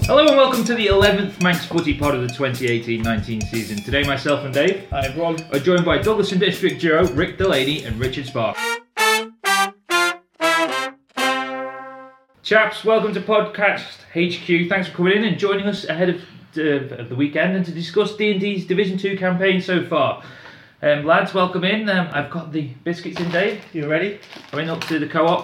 Hello and welcome to the 11th Manx Footy Pod of the 2018-19 season. Today myself and Dave Hi everyone. are joined by Douglas and District duo Rick Delaney and Richard Spark. Chaps, welcome to Podcast HQ. Thanks for coming in and joining us ahead of the weekend and to discuss D&D's Division 2 campaign so far. Lads, welcome in. I've got the biscuits in, Dave. You ready? I went up to the co-op.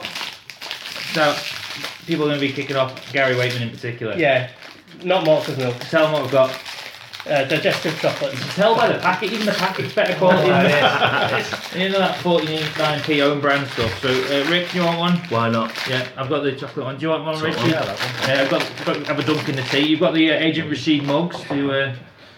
Now, people are going to be kicking off, Gary Waitman in particular. Yeah, not Malta's milk. Tell them what we've got. Digestive chocolate. You can tell by the packet, even the packet's better quality than this. You know that 49p own brand stuff. So, Rick, do you want one? Why not? Yeah, I've got the chocolate one. Do you want one, Rich? Yeah, that one. I've got to have a dunk in the tea. You've got the Agent Rashid mugs to...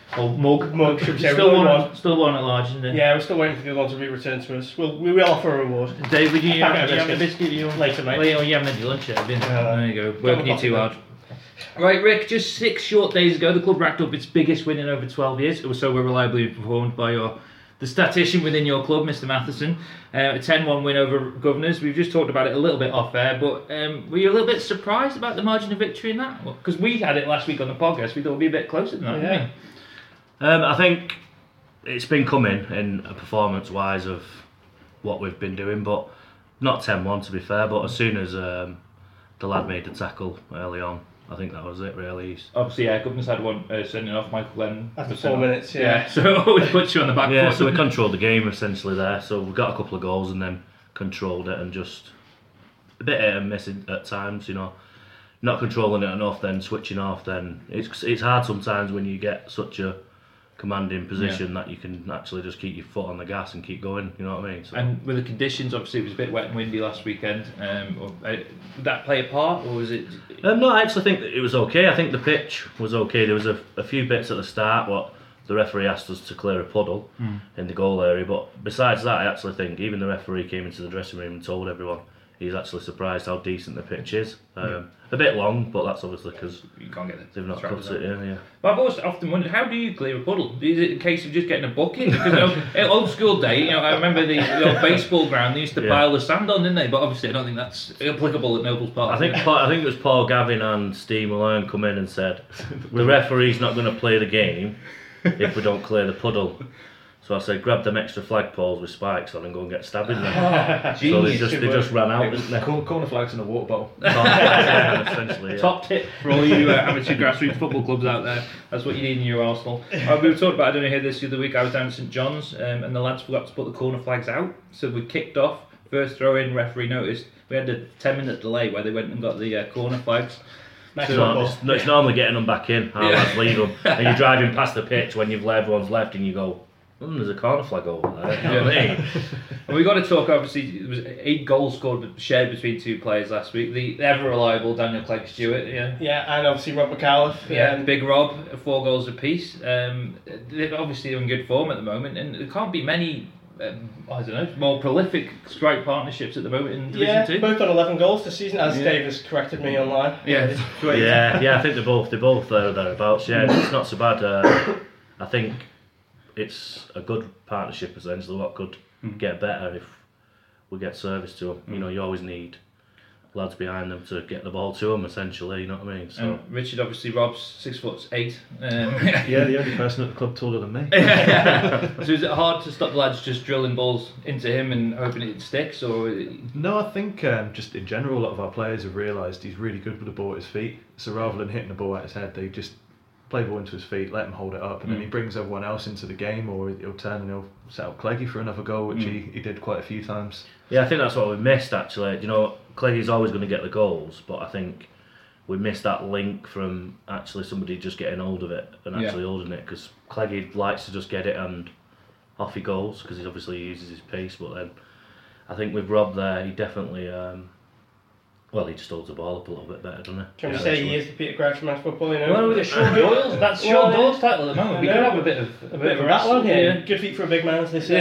Mug, should we say? still We'll one at large, isn't it? Yeah, we're still waiting for the other one to be returned to us. We will offer a reward. Dave, would you A packet of have a biscuit? Later, mate. Well, you haven't had your lunch yet, have you? No. There you go. Working you too hard. Right, Rick, just 6 short days ago, the club racked up its biggest win in over 12 years. It was so reliably performed by the statistician within your club, Mr. Matheson. A 10-1 win over Governors. We've just talked about it a little bit off air, but were you a little bit surprised about the margin of victory in that? Because we had it last week on the podcast. We thought it would be a bit closer than that, didn't we? I think it's been coming in performance-wise of what we've been doing, but not 10-1 to be fair. But as soon as the lad made the tackle early on, I think that was it really. Obviously, yeah, Governors had one sending off Michael Glenn. After 4 minutes, Yeah, so it always puts you on the back Yeah, foot. so we controlled the game essentially there. So we got a couple of goals and then controlled it and just a bit hit and miss at times, you know. Not controlling it enough, then switching off. Then it's hard sometimes when you get such a commanding position that you can actually just keep your foot on the gas and keep going, you know what I mean? So. And with the conditions, obviously it was a bit wet and windy last weekend, did that play a part, or was it... No, I actually think that it was okay. I think the pitch was okay. There was a few bits at the start what the referee asked us to clear a puddle in the goal area, but besides that I actually think even the referee came into the dressing room and told everyone he's actually surprised how decent the pitch is. A bit long, but that's obviously because you can't get it. they've not cut it. Yeah. But I've always often wondered, how do you clear a puddle? Is it a case of just getting a bucket? Because old school day, I remember the old baseball ground. They used to pile the sand on, didn't they? But obviously, I don't think that's applicable at Nobles Park. I think it was Paul Gavin and Steve Malone come in and said the referee's not going to play the game if we don't clear the puddle. So I said, grab them extra flagpoles with spikes on and go and get stabbed in there. So they just ran out, didn't they? Corner flags in a water bottle. Essentially, yeah. Top tip for all you amateur grassroots football clubs out there. That's what you need in your arsenal. We were talking about, I don't know, here this the other week, I was down at St John's and the lads forgot to put the corner flags out. So we kicked off, first throw in, referee noticed. We had a 10-minute delay where they went and got the corner flags. It's normally getting them back in, lads leave them. And you're driving past the pitch when everyone's left and you go, there's a corner flag over there. You know what I mean? And we got to talk, obviously, it was 8 goals scored shared between 2 players last week. The ever reliable Daniel Clegg Stewart, Yeah, and obviously Rob McAuliffe. Big Rob, 4 goals apiece. They're obviously in good form at the moment, and there can't be many, more prolific strike partnerships at the moment in Division 2. Both on 11 goals this season, as Dave has corrected me online. Yeah, I think they're both thereabouts. Yeah, it's not so bad. I think it's a good partnership essentially. What could get better if we get service to them? You know, you always need lads behind them to get the ball to them essentially. You know what I mean? So Richard, obviously, Rob's 6'8". Yeah, the only person at the club taller than me. So is it hard to stop the lads just drilling balls into him and hoping it sticks, or? No, I think just in general, a lot of our players have realised he's really good with the ball at his feet. So rather than hitting the ball at his head, they just play the ball into his feet, let him hold it up, and then he brings everyone else into the game, or he'll turn and he'll set up Cleggy for another goal, which he did quite a few times. Yeah, I think that's what we missed actually. You know, Cleggy's always going to get the goals, but I think we missed that link from actually somebody just getting hold of it and actually holding it, because Cleggy likes to just get it and off he goes, because he obviously uses his pace, but then I think with Rob there, he definitely he just holds the ball up a little bit better, doesn't he? Can we say he is the Peter Crouch of men's football, you know? Well, with the Sean Doyle's, that's Sean Doyle's title at the moment. We could have a bit of a rattle on here. Good feet for a big man, as they say.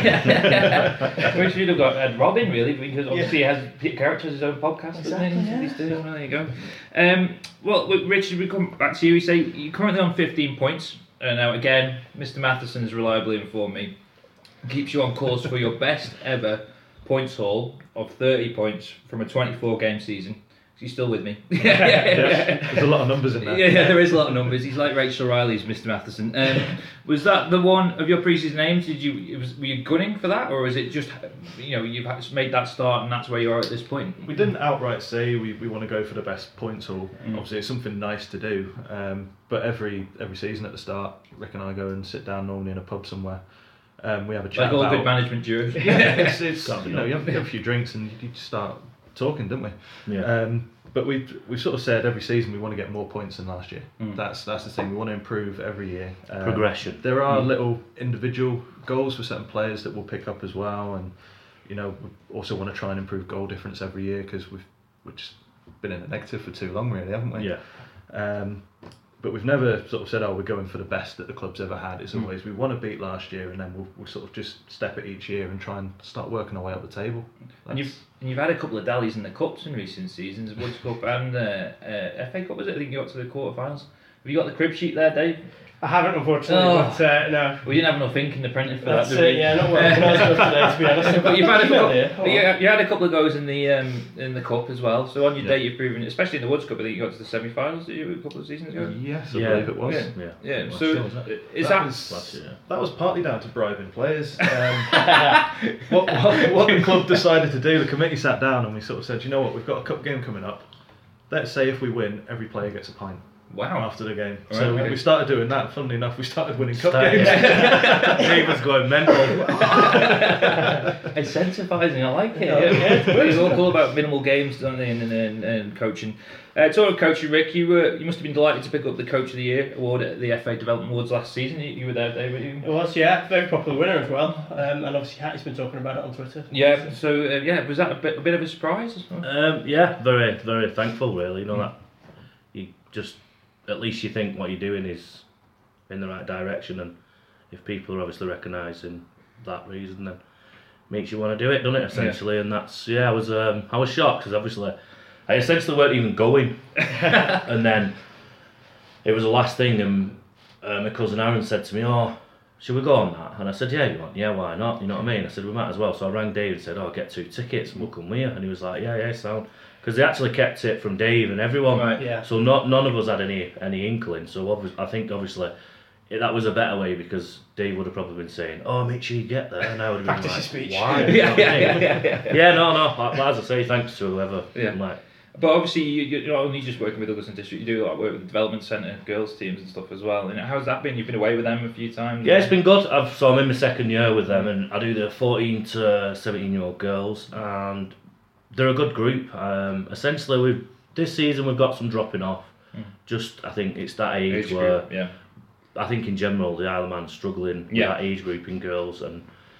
We should have got Robin, really, because obviously he has Peter Crouch as his own podcast. Exactly, There you go. Well, Richard, we come back to you. We say you're currently on 15 points. Now, again, Mr. Matheson has reliably informed me, keeps you on course for your best ever points haul of 30 points from a 24 game season. He's still with me. There's a lot of numbers in there. Yeah, there is a lot of numbers. He's like Rachel Riley's Mr. Matheson. Was that the one of your pre-season aims? Were you gunning for that, or is it just you've made that start and that's where you are at this point? We didn't outright say we want to go for the best points haul. Obviously, it's something nice to do. But every season at the start, Rick and I go and sit down normally in a pub somewhere. We have a chat. Like all about, good management duos. it's you have a few drinks and you just start talking, don't we? Yeah. But we've sort of said every season we want to get more points than last year. That's the thing. We want to improve every year. Progression. There are little individual goals for certain players that we'll pick up as well, and we also want to try and improve goal difference every year because we've just been in a negative for too long, really, haven't we? Yeah. But we've never sort of said, we're going for the best that the club's ever had. It's always we want to beat last year, and then we'll sort of just step it each year and try and start working our way up the table. And you've had a couple of dallies in the cups in recent seasons, Woods Cup and FA Cup, was it? I think you got to the quarterfinals. Have you got the crib sheet there, Dave? I haven't, unfortunately, but no. We didn't have enough ink in the printing for That's that, did it, we? yeah, not well organised enough today, to be honest. But you've had a couple, here. you had a couple of goes in the cup as well. So on your day, you've proven, especially in the Woods Cup, I think you got to the semi-finals a couple of seasons ago. Yes, I believe it was. Yeah. Last So year, wasn't it? is that was partly down to bribing players. What the club decided to do, the committee sat down and we sort of said, you know what, we've got a cup game coming up. Let's say if we win, every player gets a pint. Wow. After the game. Right, So okay. we started doing that. Funnily enough, we started winning cup games. Dave was going mental. Incentivising, I like it. Yeah, It's all cool about minimal games, don't they, and coaching. Talking of coaching, Rick, you must have been delighted to pick up the Coach of the Year award at the FA Development Awards last season. You were there, Dave, weren't you? It was, yeah, very popular winner as well. And obviously Hattie's been talking about it on Twitter. Yeah. So was that a bit of a surprise? Yeah, very, very thankful, really. That you just, at least you think what you're doing is in the right direction, and if people are obviously recognising that reason, then makes you want to do it, doesn't it? Essentially, and that's I was shocked because obviously I essentially weren't even going, and then it was the last thing, and my cousin Aaron said to me, "Oh, should we go on that?" And I said, "Yeah, why not? You know what I mean?" I said, "We might as well." So I rang Dave and said, "Oh, get 2 tickets and we'll come with you," and he was like, "Yeah, sound." Because they actually kept it from Dave and everyone, Right. Yeah. so none of us had any inkling. So I think obviously that was a better way, because Dave would have probably been saying, "Oh, make sure you get there," and I would have been Practice like, your speech. "Why?" You know what I mean? Yeah, no. As I say, thanks to whoever. Yeah. Like, But obviously, you're not only just working with Douglas District, you do a lot of work with the development centre, girls teams and stuff as well. And how's that been? You've been away with them a few times. yeah, it's been good. So I'm in my second year with them, and I do the 14 to 17-year-old girls, and they're a good group. Essentially, this season we've got some dropping off. Just I think it's that age where group, yeah. I think in general the Isle of Man's struggling with Yeah. that age group in girls, and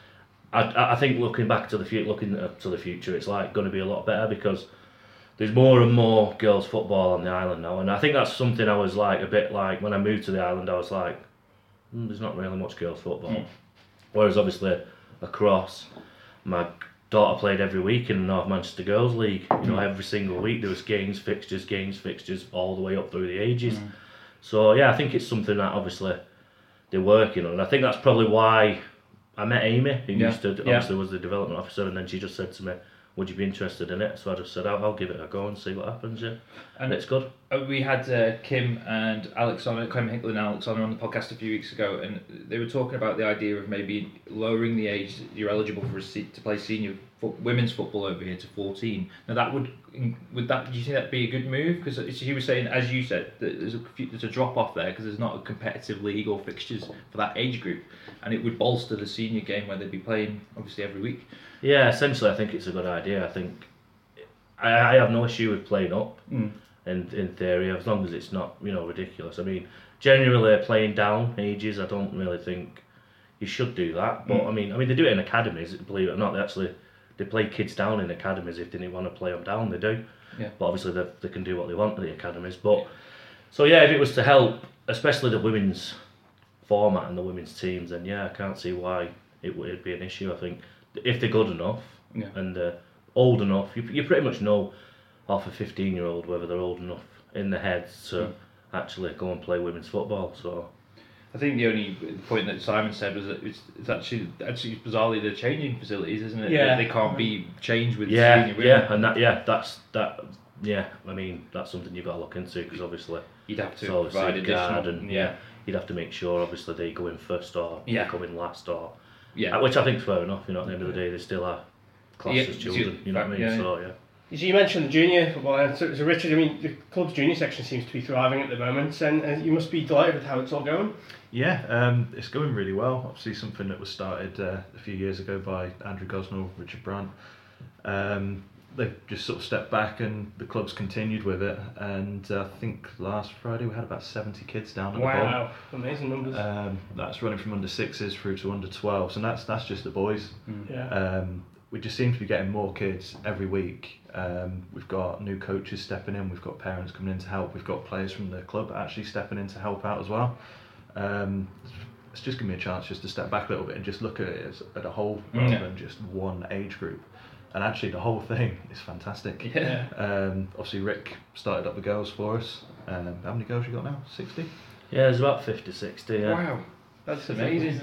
I think looking to the future, it's like going to be a lot better, because there's more and more girls football on the island now, and I think that's something I was like a bit like when I moved to the island. I was like, there's not really much girls football, whereas obviously across, my daughter played every week in the North Manchester Girls League. Every single week there was games, fixtures, all the way up through the ages. So yeah, I think it's something that obviously they're working on, and I think that's probably why I met Amy, who obviously was the development officer, and then she just said to me, "Would you be interested in it?" So I just said, I'll give it a go and see what happens, yeah. And it's good. We had Kim and Alex on, Clem Hinkle and Alex on the podcast a few weeks ago, and they were talking about the idea of maybe lowering the age that you're eligible for to play senior women's football over here to 14. Now that would that, do you think that'd be a good move? Because he was saying, as you said, that there's a drop off there because there's not a competitive league or fixtures for that age group, and it would bolster the senior game where they'd be playing obviously every week. Yeah, essentially I think it's a good idea. I think I have no issue with playing up in theory, as long as it's not ridiculous. I mean, generally playing down ages, I don't really think you should do that. But I mean they do it in academies, believe it or not. They play kids down in academies if they didn't want to play them down. They do. Yeah. But obviously they can do what they want at the academies. But so yeah, if it was to help, especially the women's format and the women's teams, then yeah, I can't see why it would be an issue. I think if they're good enough and old enough, you pretty much know off a 15-year-old whether they're old enough in the heads to actually go and play women's football. So I think the only point that Simon said was that it's actually bizarrely the changing facilities, isn't it? Yeah. They can't be changed with yeah, senior women. yeah, and that's Yeah, I mean that's something you've got to look into because obviously You'd have it's to all provide safeguard additional. and you'd have to make sure obviously they go in first or they come in last or which I think's fair enough. You know, at the end of the day they still are classed as children. You know what I mean? Yeah. So So you mentioned the junior football, so Richard, I mean, the club's junior section seems to be thriving at the moment, and you must be delighted with how it's all going. Yeah, it's going really well. Obviously, something that was started a few years ago by Andrew Gosnell, Richard Brandt. They've just sort of stepped back, and the club's continued with it. And I think last Friday we had about 70 kids down at the bowl. Wow, amazing numbers. That's running from under 6s through to under 12s, and that's just the boys. We just seem to be getting more kids every week. We've got new coaches stepping in, we've got parents coming in to help, we've got players from the club actually stepping in to help out as well. It's just given me a chance just to step back a little bit and just look at it as a whole rather than just one age group. And actually the whole thing is fantastic. Obviously Rick started up the girls for us. How many girls you got now? 60? yeah, there's about 50, 60. Yeah. Wow, that's amazing.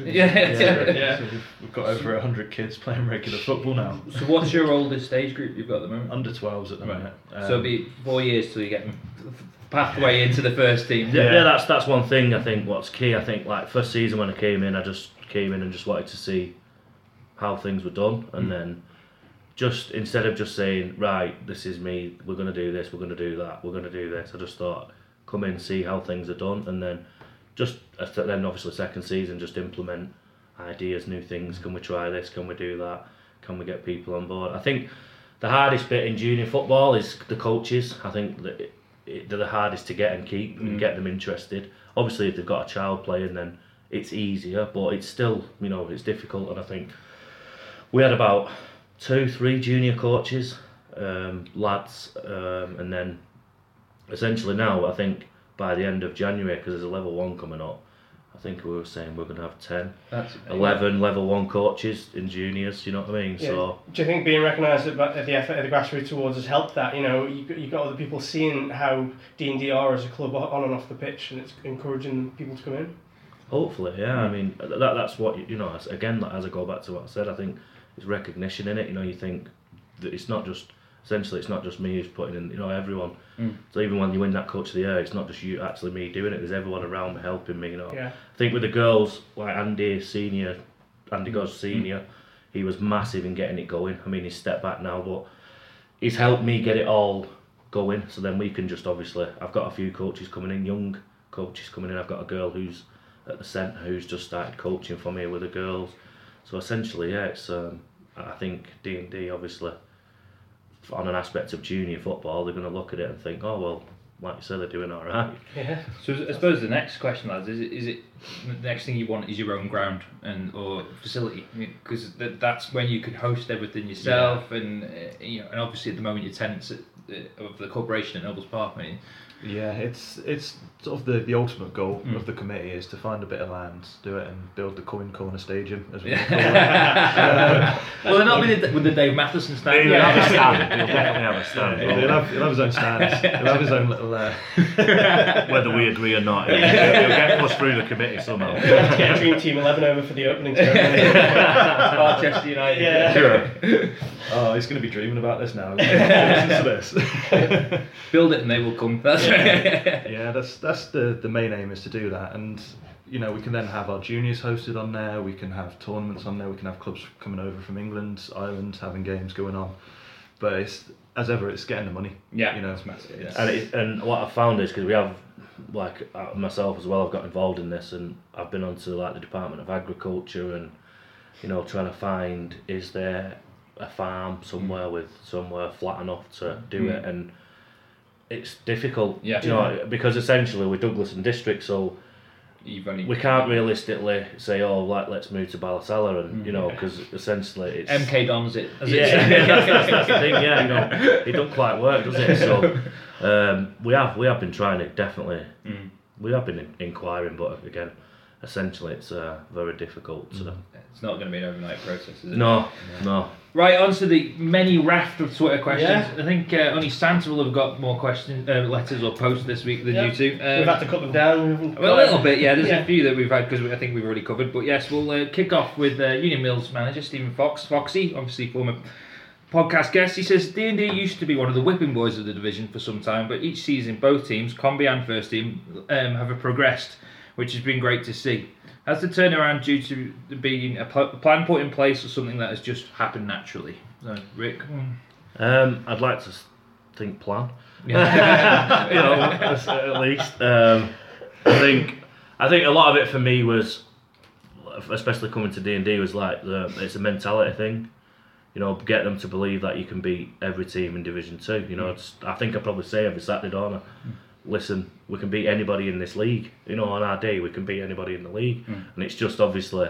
So we've got over 100 kids playing regular football now. So what's your oldest age group you've got at the moment? Under 12s at the minute. So it'll be 4 years till you get pathway into the first team. Yeah, that's one thing I think what's key. I think like first season when I came in and just wanted to see how things were done, and then just instead of just saying right, this is me, we're going to do this, we're going to do that, we're going to do this, I just thought come in, see how things are done, and then obviously second season just implement ideas, new things. Can we try this? Can we do that? Can we get people on board? I think the hardest bit in junior football is the coaches. I think that they're the hardest to get and keep and get them interested. Obviously, if they've got a child playing, then it's easier, but it's still, it's difficult. And I think we had about 2-3 junior coaches, lads, and then essentially now I think by the end of January, because there's a level 1 coming up, I think we were saying we're going to have 10, 11 level 1 coaches in juniors, you know what I mean? Yeah. So do you think being recognised at the effort of the grassroots awards has helped that? You've got other people seeing how D&D are as a club on and off the pitch, and it's encouraging people to come in? hopefully, yeah. I mean, that's what, again, as I go back to what I said, I think it's recognition in it. You think that it's not just me who's putting in, everyone. So even when you win that coach of the year, it's not just you, actually me doing it, there's everyone around me helping me, I think with the girls, like Andy Goss Senior, he was massive in getting it going. I mean, he's stepped back now, but he's helped me get it all going, so then we can just obviously, I've got a few coaches coming in, young coaches coming in. I've got a girl who's at the centre who's just started coaching for me with the girls. So essentially, it's I think D&D obviously, on an aspect of junior football, they're going to look at it and think, oh well, like you said, they're doing all right. Yeah. So I suppose the next question, lads, is it the next thing you want is your own ground or facility, because that's when you can host everything yourself, and and obviously at the moment you're tenants of the corporation at Nobles Park. Yeah, it's sort of the ultimate goal of the committee is to find a bit of land, do it, and build the Coin Corner Stadium, as we call it. Well, they're not with the Dave Matheson stand. He'll definitely have a stand. He'll have his own stands. He'll have his own little. Whether we agree or not, he'll get us through the committee somehow. Get Dream Team 11 over for the opening ceremony. Manchester United. Yeah. Oh, he's going to be dreaming about this now. Listen to this. Build it and they will come. Yeah, that's the main aim, is to do that, and we can then have our juniors hosted on there. We can have tournaments on there. We can have clubs coming over from England, Ireland, having games going on. But it's getting the money. Yeah, it's massive. Yeah. And what I've found is, because we have, like myself as well, I've got involved in this, and I've been onto like the Department of Agriculture, and trying to find, is there a farm somewhere flat enough to do it, and it's difficult, because essentially we're Douglas and District, so we can't realistically say, oh, let's move to Ballasalla, and because essentially it's MK Dons it. That's the thing, it don't quite work, does it? So we have been trying it, definitely. We have been inquiring, but again, essentially it's very difficult. It's not going to be an overnight process, is it? No. Right, on to the many raft of Twitter questions. Yeah. I think only Santa will have got more questions, letters or posts this week than you two. We've had to cut them down. Well, a little bit, yeah. There's a few that we've had because I think we've already covered. But yes, we'll kick off with Union Mills manager Stephen Fox. Foxy, obviously former podcast guest. He says D&D used to be one of the whipping boys of the division for some time, but each season both teams, Combi and First Team, have progressed, which has been great to see. Has the turnaround due to being a plan put in place or something that has just happened naturally? So, Rick? I'd like to think plan. At least. I think a lot of it for me was, especially coming to D&D, was like it's a mentality thing. Get them to believe that you can beat every team in Division 2. I think I probably say every Saturday, don't I? Listen, we can beat anybody in this league. On our day, we can beat anybody in the league. And it's just obviously,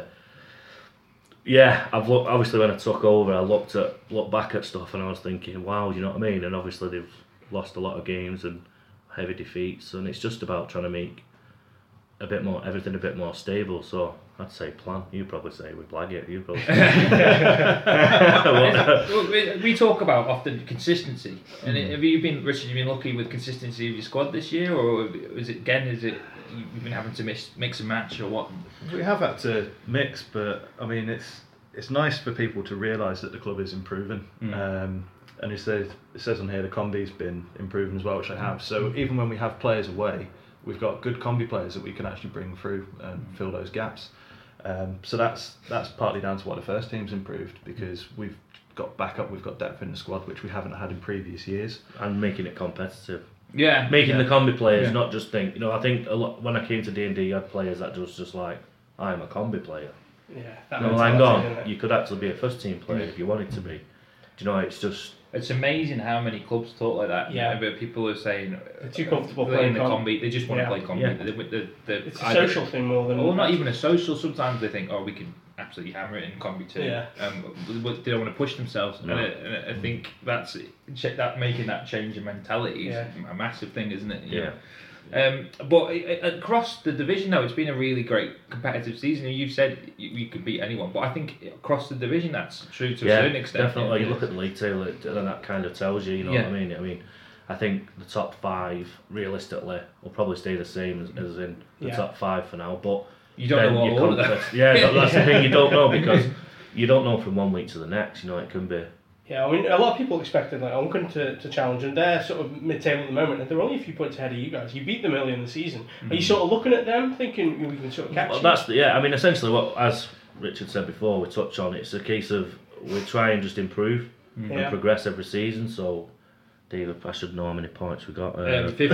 obviously when I took over, I looked back at stuff and I was thinking, wow, you know what I mean? And obviously they've lost a lot of games and heavy defeats, and it's just about trying to make everything a bit more stable. So I'd say plan. You'd probably say we blag it. You'd probably we talk about often consistency. And have you been, Richard, you've been lucky with consistency of your squad this year, or is it you've been having to mix and match, or what? We have had to mix, but I mean it's nice for people to realise that the club is improving. And it says on here the combi's been improving as well, which I have. So even when we have players away, we've got good combi players that we can actually bring through and fill those gaps. So that's partly down to what the first team's improved, because we've got backup, we've got depth in the squad, which we haven't had in previous years. And making it competitive. Yeah. Making the combi players not just think, I think a lot, when I came to D&D, I had players that was just like, I'm a combi player. Yeah. Hang on, you could actually be a first team player if you wanted to be. It's just... It's amazing how many clubs talk like that. Yeah. But people are saying they're too comfortable playing the combi. They just want to play combi. Yeah. It's a social thing more than... Or not even a social. Sometimes they think, we can absolutely hammer it in combi too. Yeah. They don't want to push themselves. No. And I think that making that change in mentality is a massive thing, isn't it? Yeah. But across the division, though, it's been a really great competitive season. You've said you could beat anyone, but I think across the division that's true to a certain extent. Definitely. You look at the league table, and that kind of tells you. What I mean? I mean, I think the top 5 realistically will probably stay the same as in the top 5 for now. But you don't know what order that. Yeah, that's the thing. You don't know, because you don't know from one week to the next. It can be. Yeah, I mean, a lot of people expected Onchan to challenge, and they're sort of mid-table at the moment, and they're only a few points ahead of you guys. You beat them early in the season. Are you sort of looking at them, thinking we can sort of catch you? I mean, essentially, what, as Richard said before, we touched on, it's a case of we try and just improve and progress every season. So, David, I should know how many points we got. 50.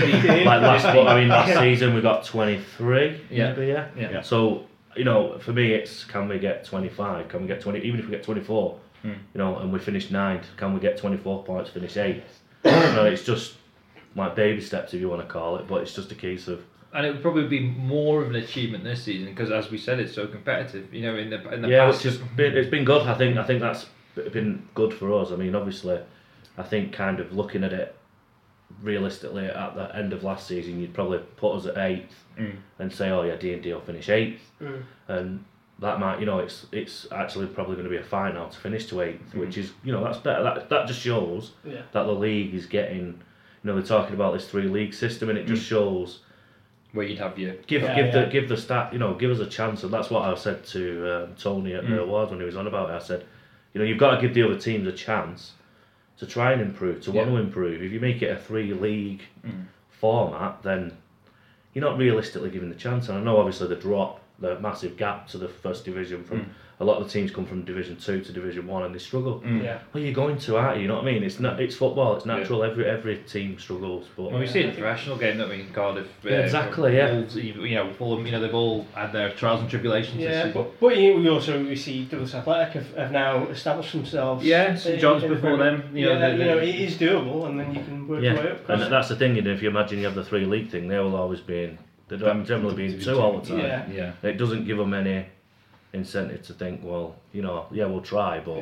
Last season we got 23. Yeah. Maybe, yeah. So, for me, it's can we get 25? Can we get 20? Even if we get 24. And we finished 9th, can we get 24 points, finish 8th? It's just like baby steps, if you want to call it, but it's just a case of... And it would probably be more of an achievement this season, because as we said, it's so competitive, in the past... It's been good. I think that's been good for us. I mean, obviously, I think kind of looking at it realistically at the end of last season, you'd probably put us at 8th and say, D&D will finish 8th. And that might, it's actually probably going to be a fight now to finish to 8th, which is, that's better. That just shows that the league is getting, they're talking about this 3-league system, and it just shows where you'd have your give the stat, give us a chance. And that's what I said to Tony at the awards when he was on about it. I said, you've got to give the other teams a chance to try and improve, to want to improve. If you make it a 3-league format, then you're not realistically giving the chance. And I know obviously the massive gap to the first division from a lot of the teams come from Division 2 to Division 1 and they struggle. Well, you're going to, aren't you? You know what I mean? It's football, it's natural. Every team struggles. But we see it in the professional game, don't we, in Cardiff? Exactly. Fulham, they've all had their trials and tribulations. Yeah, but we see Douglas Athletic have now established themselves. Yeah, St John's before them. It is doable, and then you can work your way up. And that's the thing. If you imagine you have the 3-league thing, they will always be. They don't generally be 2 all the time. Yeah. It doesn't give them any incentive to think, we'll try, but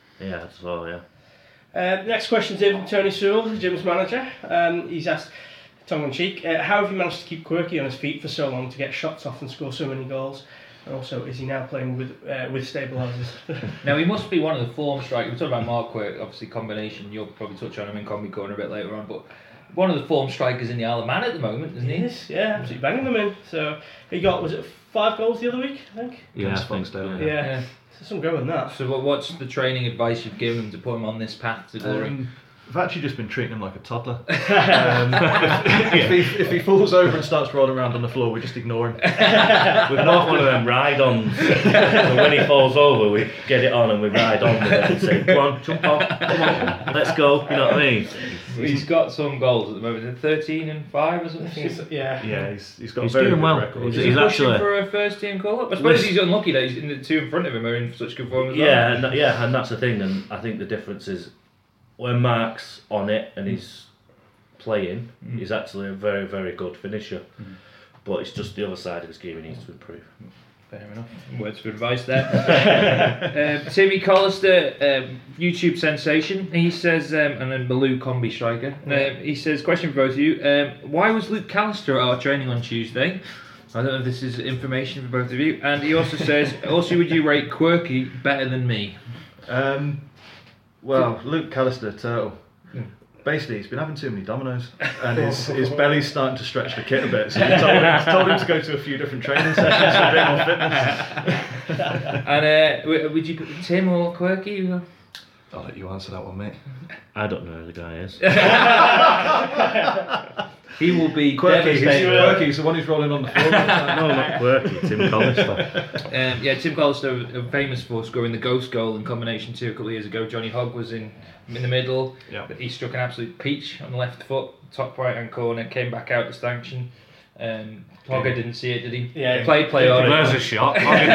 Next question's in from Tony Sewell, the Gym's manager. He's asked, tongue in cheek, how have you managed to keep Quirky on his feet for so long to get shots off and score so many goals? And also, is he now playing with stabilisers? Now, he must be one of the form strikers. We're talking about Mark Quirk, obviously combination. You'll probably touch on him in Combi Corner a bit later on, but one of the form strikers in the Isle of Man at the moment, isn't he? Yes, yeah, absolutely banging them in. So he got, was it 5 goals the other week, I think? Yeah, I Against think, Foxdale, yeah. Yeah. So some go in that. So what's the training advice you've given him to put him on this path to glory? I've actually just been treating him like a toddler. If he falls over and starts rolling around on the floor, we just ignore him. We've got one of them ride-ons. So when he falls over, we get it on and we ride on with it and say, come on, jump off, come on, let's go, you know what I mean? He's got some goals at the moment. 13 and 5 or something. Yeah. He's got He's a very doing good well. record. Is He's he pushing actually- for a first team call up? I suppose he's unlucky that he's in the 2 in front of him are in such good form as well. Yeah, and that's the thing, and I think the difference is when Mark's on it and he's playing, he's actually a very, very good finisher. But it's just the other side of his game he needs to improve. Fair enough. Words of advice there. Timmy Collister, YouTube sensation. He says, and then Malou combi striker. He says, question for both of you. Why was Luke Callister at our training on Tuesday? I don't know if this is information for both of you. And he also says, also would you rate Quirky better than me? Well, Luke Callister, Turtle. Basically, he's been having too many dominoes, and his belly's starting to stretch the kit a bit. So we told him to go to a few different training sessions for a bit more fitness. And would you put Tim or Quirky? I'll let you answer that one, mate. I don't know who the guy is. He will be Quirky, devastated. Quirky's the one who's rolling on the floor. No, not Quirky, Tim Collister. Tim Collister, famous for scoring the ghost goal in combination 2 a couple of years ago. Johnny Hogg was in the middle. Yeah. He struck an absolute peach on the left foot, top right hand corner, came back out to stanchion. Hogger didn't see it, did he? Yeah. Played on. There's a shot.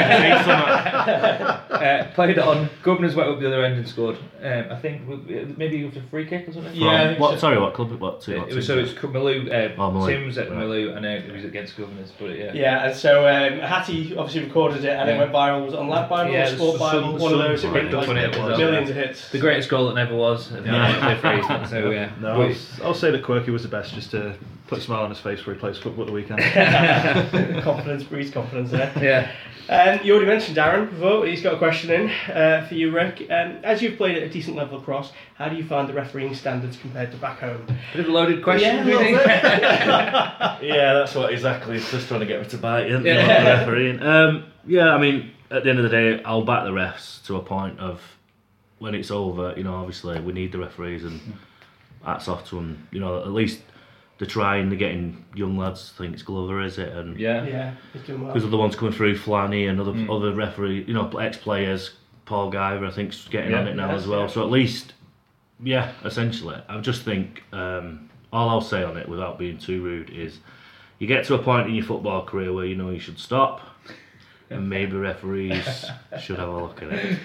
Played it on. Governor's went up the other end and scored. I think maybe it was a free kick or something. Yeah. What? Sorry, what club? What? It was Malou. Malou. Tim's at Right. Malou, and it was against Governors, but yeah. Yeah, and so Hattie obviously recorded it and it went viral. Was it on Lad Bible or Sport Bible? One of those. It went Some- like some- millions of hits. The greatest goal that never was. So yeah. No, I'll say that Quirky was the best, just to put a smile on his face where he plays football at the weekend. Confidence breeds confidence there. Yeah. You already mentioned Darren before. He's got a question in for you, Rick. As you've played at a decent level across, how do you find the refereeing standards compared to back home? Bit of a loaded question, Yeah, do you a think? little Yeah, that's what exactly. He's just trying to get me to bite, isn't he? The refereeing. Yeah, I mean, at the end of the day, I'll back the refs to a point of when it's over. You know, obviously we need the referees, and hats off to them. You know, at least they're trying. They're getting young lads. I think it's Glover, is it? And Yeah, he's doing well. because of the ones coming through, Flanny and other referee, you know, ex-players. Paul Guyver, I think, is getting on it now as well. yeah. So at least, yeah, essentially, I just think all I'll say on it, without being too rude, is you get to a point in your football career where you know you should stop, and maybe referees should have a look at it.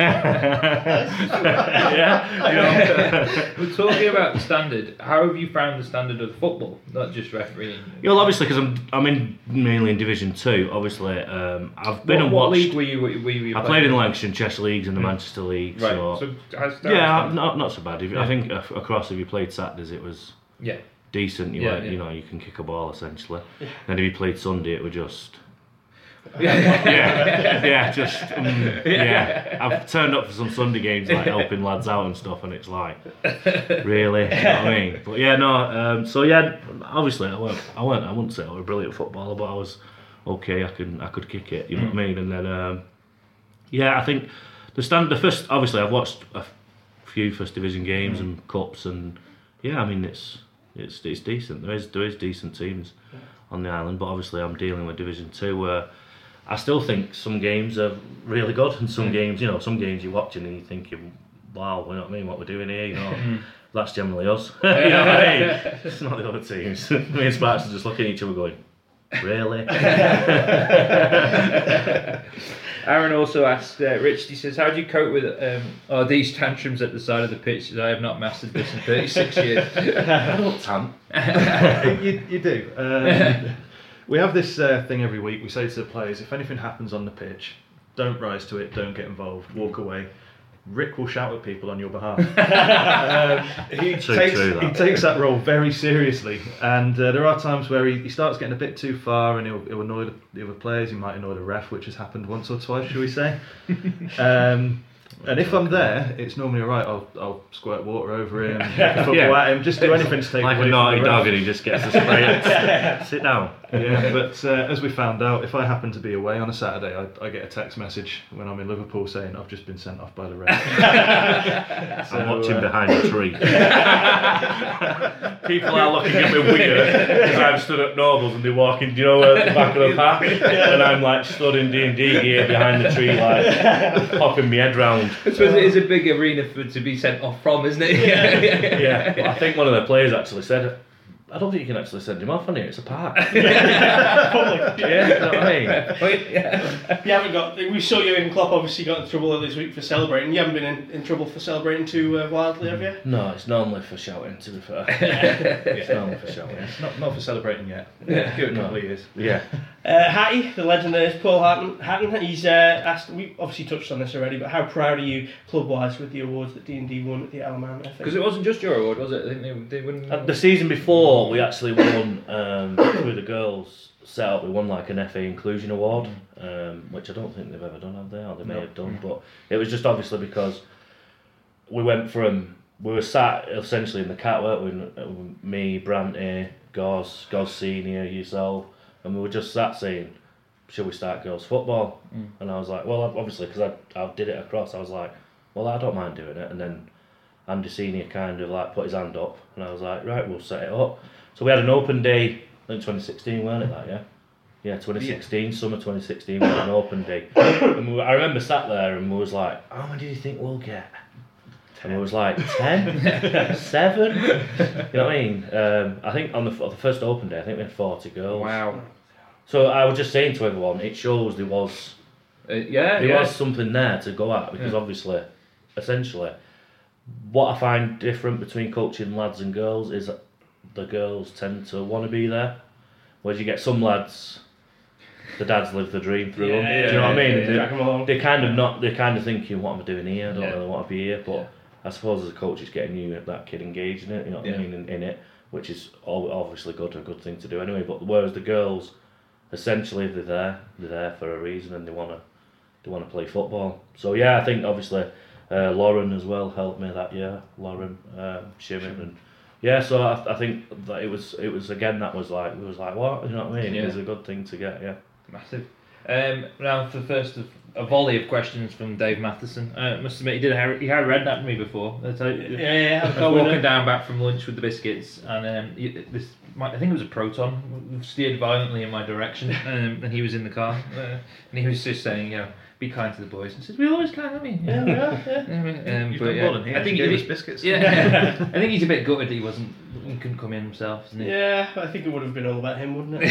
We're talking about the standard. How have you found the standard of football, not just refereeing? Yeah, well, obviously, because I'm mainly in Division 2. Obviously, I've been and What watched. league were you I played in the Lancashire and Cheshire leagues and the Manchester league. Right. So, how's that yeah, sound? not so bad. I think across, if you played Saturdays, it was Yeah. decent. You Yeah, were, yeah. you know, you can kick a ball essentially. And if you played Sunday, it was just. Yeah. I've turned up for some Sunday games, like helping lads out and stuff, and it's like, really, you know what I mean? But yeah, no. So yeah, obviously, I wouldn't say I was a brilliant footballer, but I was okay. I could kick it. You know what I mean? And then, yeah, I think the first. Obviously, I've watched a few first division games and cups, and yeah, I mean it's decent. There is decent teams on the island, but obviously I'm dealing with Division 2 where I still think some games are really good, and some games, you know, some games you're watching and you're thinking, wow, you know what I mean, what we're doing here, you know, that's generally us. You know what I mean? It's not the other teams. Me and Sparks are just looking at each other going, really? Aaron also asked Rich, he says, how do you cope with these tantrums at the side of the pitch? I have not mastered this in 36 years. I don't tant. You do. We have this thing every week. We say to the players, if anything happens on the pitch, don't rise to it, don't get involved, walk away. Rick will shout at people on your behalf. He takes that role very seriously, and there are times where he starts getting a bit too far, and he'll annoy the other players. He might annoy the ref, which has happened once or twice, shall we say? And if I'm there, it's normally alright. I'll squirt water over him, kick a football at him, just do anything to take like away a naughty from the ref. dog, and he just gets a spray. And sit down. Yeah, but as we found out, if I happen to be away on a Saturday, I get a text message when I'm in Liverpool saying I've just been sent off by the ref. I'm watching behind a tree. People are looking at me weird because I'm stood at Nobles and they're walking, do you know, at the back of the park, and I'm like stood in D&D gear behind the tree, like popping my head round. I suppose it is a big arena to be sent off from, isn't it? Yeah, but I think one of the players actually said, I don't think you can actually send him off on here, it's a park. Public. Yeah, you know what I mean? You haven't got. We saw you in Klopp obviously got in trouble earlier this week for celebrating. You haven't been in trouble for celebrating too wildly, have you? No, it's normally for shouting, to be fair. It's normally for shouting. Not for celebrating yet. Give it a couple of years. Yeah. Hattie, the legend there is Paul Hatton. He's asked. We obviously touched on this already, but how proud are you, club-wise, with the awards that D&D won at the Alaman? Because it wasn't just your award, was it? I think they won. The season before, we actually won through the girls setup. We won like an FA Inclusion Award, which I don't think they've ever done, have they? Or they may have done, but it was just obviously because we were sat essentially in the cat, weren't we? Me, Branty, Goz Senior, yourself, and we were just sat saying, should we start girls football? And I was like, well, obviously, because I did it across, I was like, well, I don't mind doing it. And then Andy Senior kind of like put his hand up, and I was like, right, we'll set it up. So we had an open day, I think 2016, weren't it, that, yeah? Yeah, 2016, summer 2016, we had an open day. And I remember sat there and we was like, how many do you think we'll get? And it was like 10, 7, you know what I mean? I think on the first open day, I think we had 40 girls. Wow. So I was just saying to everyone, it shows there was something there to go at, because obviously, essentially, what I find different between coaching lads and girls is that the girls tend to want to be there, whereas you get some lads, the dads live the dream through them. Do you know what I mean? They're kind of thinking, what am I doing here? I don't really want to be here, but I suppose as a coach, it's getting you, that kid, engaged in it. You know what I mean? In it, which is obviously a good thing to do anyway. But whereas the girls, essentially, they're there for a reason, and they want to play football. So yeah, I think obviously Lauren as well helped me that year. Lauren, Shimon, and yeah. So I think that it was again, that was like, it was like, what, you know what I mean? It was a good thing to get. Yeah. Massive. Now for the first of a volley of questions from Dave Matheson. Must admit, he had read that to me, before. I was walking down back from lunch with the biscuits, and I think it was a Proton, steered violently in my direction, and he was in the car, and he was just saying, be kind to the boys. And says, we always can, haven't we? Yeah, we are. Yeah. You've done more than he. I think gave us biscuits. Yeah, I think he's a bit gutted that he couldn't come in himself, isn't he? Yeah, I think it would have been all about him, wouldn't it?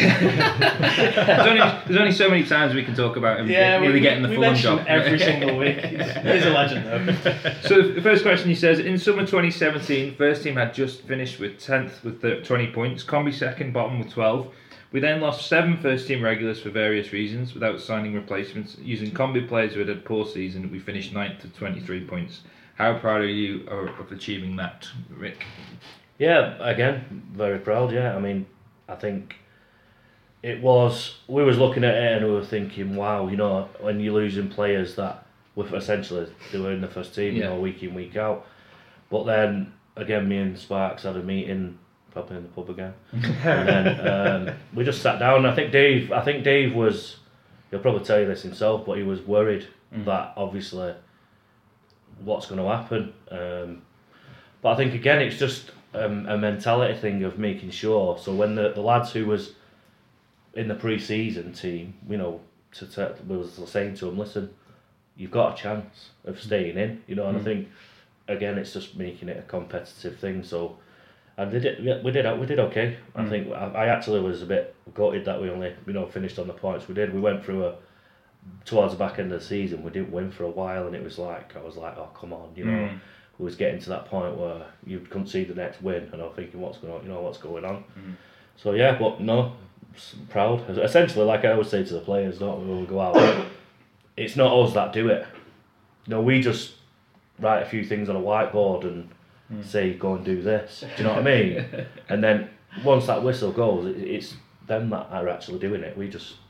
There's only so many times we can talk about him really getting the full job every single week. He's a legend, though. So the first question, he says, in summer 2017, first team had just finished with 10th with 20 points, Combi second, bottom with 12. We then lost 7 first-team regulars for various reasons without signing replacements. Using Combi players who had a poor season, we finished 9th with 23 points. How proud are you of achieving that, Rick? Yeah, again, very proud, yeah. I mean, I think we was looking at it and we were thinking, wow, when you're losing players that were essentially, they were in the first team, week in, week out. But then, again, me and Sparks had a meeting, probably in the pub again, and then we just sat down. I think Dave was, he'll probably tell you this himself, but he was worried that obviously what's going to happen. But I think again, it's just a mentality thing of making sure. So when the lads who was in the pre-season team, we was saying to them, listen, you've got a chance of staying in, and I think again, it's just making it a competitive thing. So. And we did okay. I think I actually was a bit gutted that we only finished on the points we did. We went through towards the back end of the season. We didn't win for a while, and I was like, oh come on, We was getting to that point where you couldn't see the next win, and I was thinking, what's going on? So yeah, but no, proud. Essentially, like I always say to the players, don't we, when we go out, it's not us that do it. We just write a few things on a whiteboard and say, go and do this. Do you know what I mean? And then once that whistle goes, it's them that are actually doing it. We just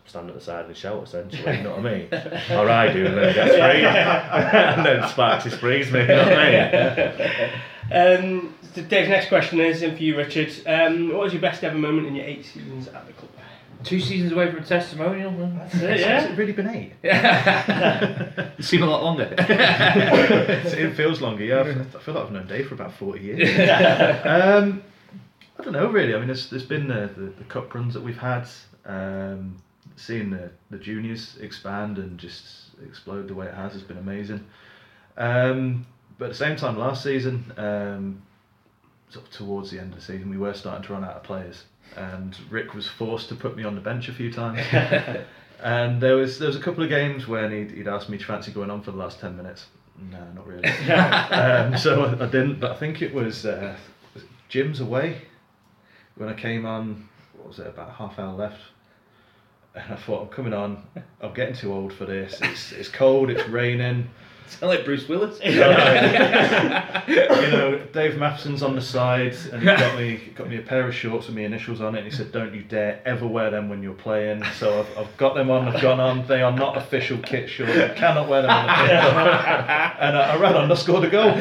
stand at the side and shout, essentially, you know what I mean? Or I do, and then get sprayed. And then Sparksy sprays me, you know what I mean? So Dave's next question is in for you, Richard. What was your best ever moment in your 8 seasons at the club? 2 seasons away from a testimonial. That's it, yeah. Has it really been 8? It seemed a lot longer. It feels longer, yeah. I feel like I've known Dave for about 40 years. I don't know, really. I mean, there's been the cup runs that we've had, seeing the juniors expand and just explode the way it has been amazing. But at the same time, last season, sort of towards the end of the season, we were starting to run out of players. And Rick was forced to put me on the bench a few times. And there was a couple of games when he'd asked me to fancy going on for the last 10 minutes. No, not really. So I didn't, but I think it was Jim's away when I came on. What was it, about half hour left? And I thought, I'm coming on, I'm getting too old for this. It's cold, it's raining. Sound like Bruce Willis. You know, Dave Matheson's on the side, and he got me a pair of shorts with my initials on it, and he said, "Don't you dare ever wear them when you're playing." So I've got them on. I've gone on. They are not official kit shorts. I cannot wear them on the pitch. And I ran on. I scored a goal.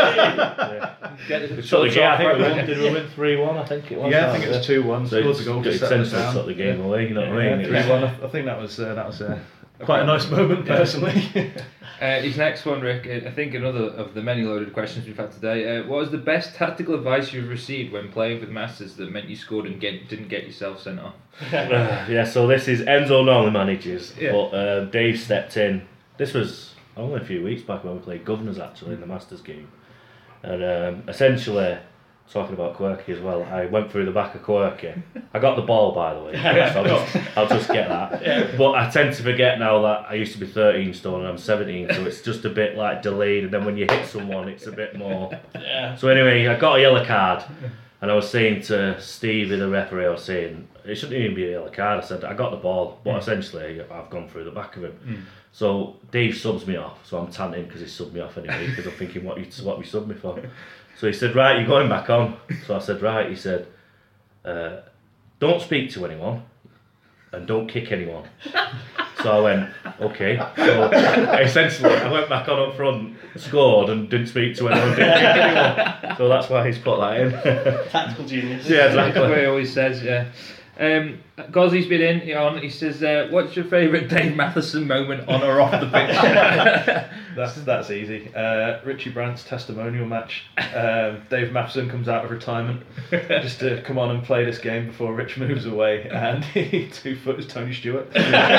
I think did we win 3-1? I think it was. Yeah, I think it was 2-1. So Scored the goal. it essentially took the game away. You know what I mean? 3-1. I think that was quite a nice moment personally. His next one, Rick, I think another of the many loaded questions we've had today. What was the best tactical advice you've received when playing for the Masters that meant you scored and didn't get yourself sent off? Yeah, so this is Enzo normally manages, Yeah. but Dave stepped in. This was only a few weeks back when we played Governors actually in the Masters game. And essentially, talking about Quirky as well, I went through the back of Quirky. I got the ball, by the way, so I'll just get that. Yeah. But I tend to forget now that I used to be 13 stone and I'm 17, so it's just a bit like delayed, and then when you hit someone it's a bit more. Yeah. So anyway, I got a yellow card, and I was saying to Stevie, the referee, I was saying, it shouldn't even be a yellow card. I said, I got the ball, but essentially I've gone through the back of him. So Dave subs me off, so I'm tanting because he subbed me off anyway, because I'm thinking what you subbed me for. So he said, right, you're going back on. So I said, right. He said, don't speak to anyone and don't kick anyone. So I went, okay. So essentially, I went back on up front, scored, and didn't speak to anyone, didn't kick anyone. So that's why he's put that in. Tactical genius. Yeah, That's what exactly. he always says, yeah. Gozzy's been in, he says, what's your favourite Dave Matheson moment on or off the pitch? That's easy. Richie Brandt's testimonial match. Dave Matheson comes out of retirement just to come on and play this game before Rich moves away, and he 2-footers Tony Stewart.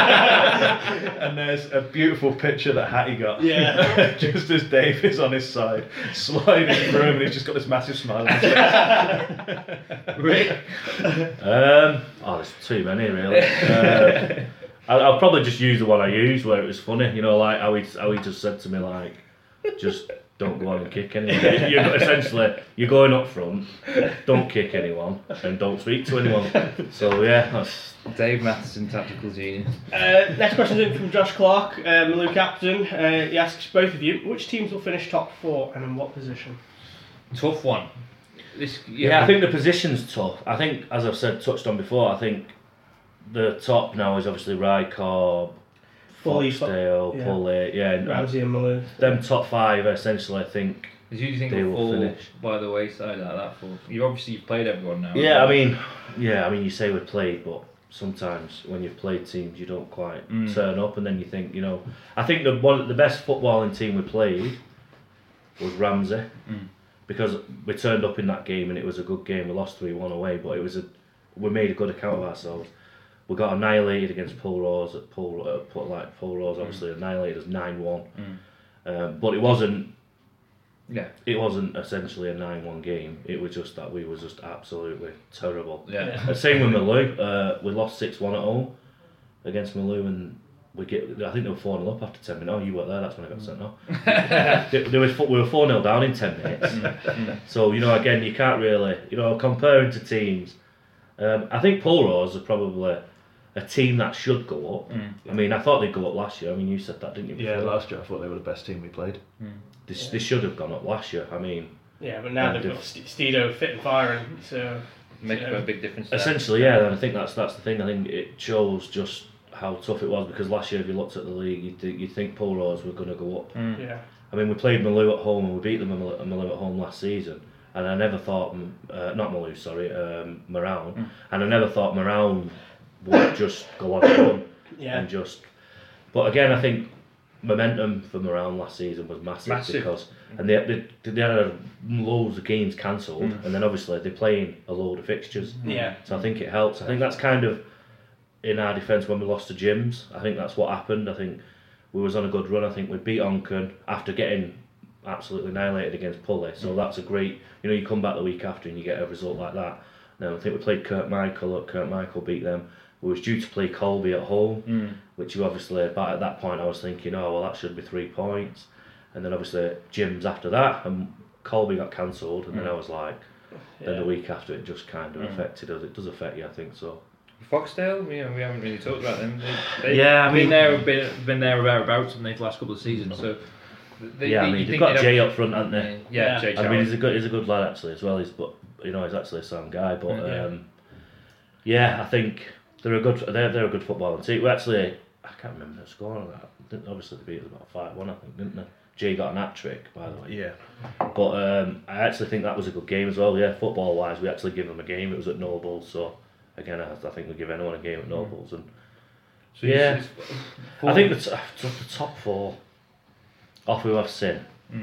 And there's a beautiful picture that Hattie got. Yeah. Just as Dave is on his side, sliding through him, and he's just got this massive smile on his face. Rick? There's too many really. I'll probably just use the one I used where it was funny, you know, like how he just said to me, like, just don't go on and kick anyone. Essentially, you're going up front, don't kick anyone, and don't speak to anyone. So yeah, that's Dave Matheson, tactical genius. Next question is in from Josh Clark, Maloo captain. He asks both of you, which teams will finish top 4 and in what position? Tough one. I think the position's tough. I think, as I've touched on before, I think the top now is obviously Rycorb, Fully, Foxdale, yeah. Pulley, Ramsey and Maloo. Them top 5 essentially, I think. Do you think they they'll will fall finish by the wayside like that? You've played everyone now. Yeah, I mean, you say we've played, but sometimes when you've played teams, you don't quite turn up, and then you think, you know, I think the best footballing team we played was Ramsey. Because we turned up in that game and it was a good game. We lost 3-1 away, but we made a good account of ourselves. We got annihilated against Pulrose at Pulrose obviously annihilated us 9-1. But it wasn't. Yeah. It wasn't essentially a 9-1 game. It was just that we were just absolutely terrible. Yeah. Same with Maloo. We lost 6-1 at home against Maloo, and I think they were 4-0 up after 10 minutes. Oh, you weren't there, that's when I got sent off. We were 4-0 down in 10 minutes. So, you know, again, you can't really, you know, comparing to teams. I think Pulrose are probably a team that should go up. I mean, I thought they'd go up last year. I mean, you said that, didn't you? Yeah, last year I thought they were the best team we played. They should have gone up last year. I mean, yeah, but now they've got Steedo fit and firing, so Make a big difference there. essentially, yeah. And I think that's the thing. I think it shows just how tough it was, because last year if you looked at the league, you'd think Pulrose were going to go up. Yeah. I mean, we played Malou at home and we beat them at Malou at home last season, and I never thought not Malou, sorry, Marown, and I never thought Marown would just go on and run and just. But again, I think momentum for Marown last season was massive. Because and they had loads of games cancelled, and then obviously they're playing a load of fixtures. Yeah. So I think it helps. I think that's kind of in our defence when we lost to Gyms. I think that's what happened. I think we was on a good run. I think we beat Onchan after getting absolutely annihilated against Pulley. So that's a great. You come back the week after and you get a result like that. Now I think we played Kirkmichael. Kirkmichael beat them. We was due to play Colby at home, which you obviously. But at that point I was thinking, oh well, that should be 3 points. And then obviously Gyms after that, and Colby got cancelled, and then I was like, then the week after it just kind of affected us. It does affect you, I think so. Foxdale, we haven't really talked about them. Been there or thereabouts in the last couple of seasons. So they've got Jay up front, haven't they? Yeah, Jay. I mean, he's a good lad actually as well. He's actually a sound guy. But I think they're a good footballing team. We actually, I can't remember the score on that. Obviously they beat us about 5-1, I think, didn't they? Jay got an hat-trick, by the way. Yeah. But I actually think that was a good game as well. Yeah, football-wise, we actually give them a game. It was at Nobles, so again, I think we give anyone a game at Nobles. And so I think the top 4 off who I've seen.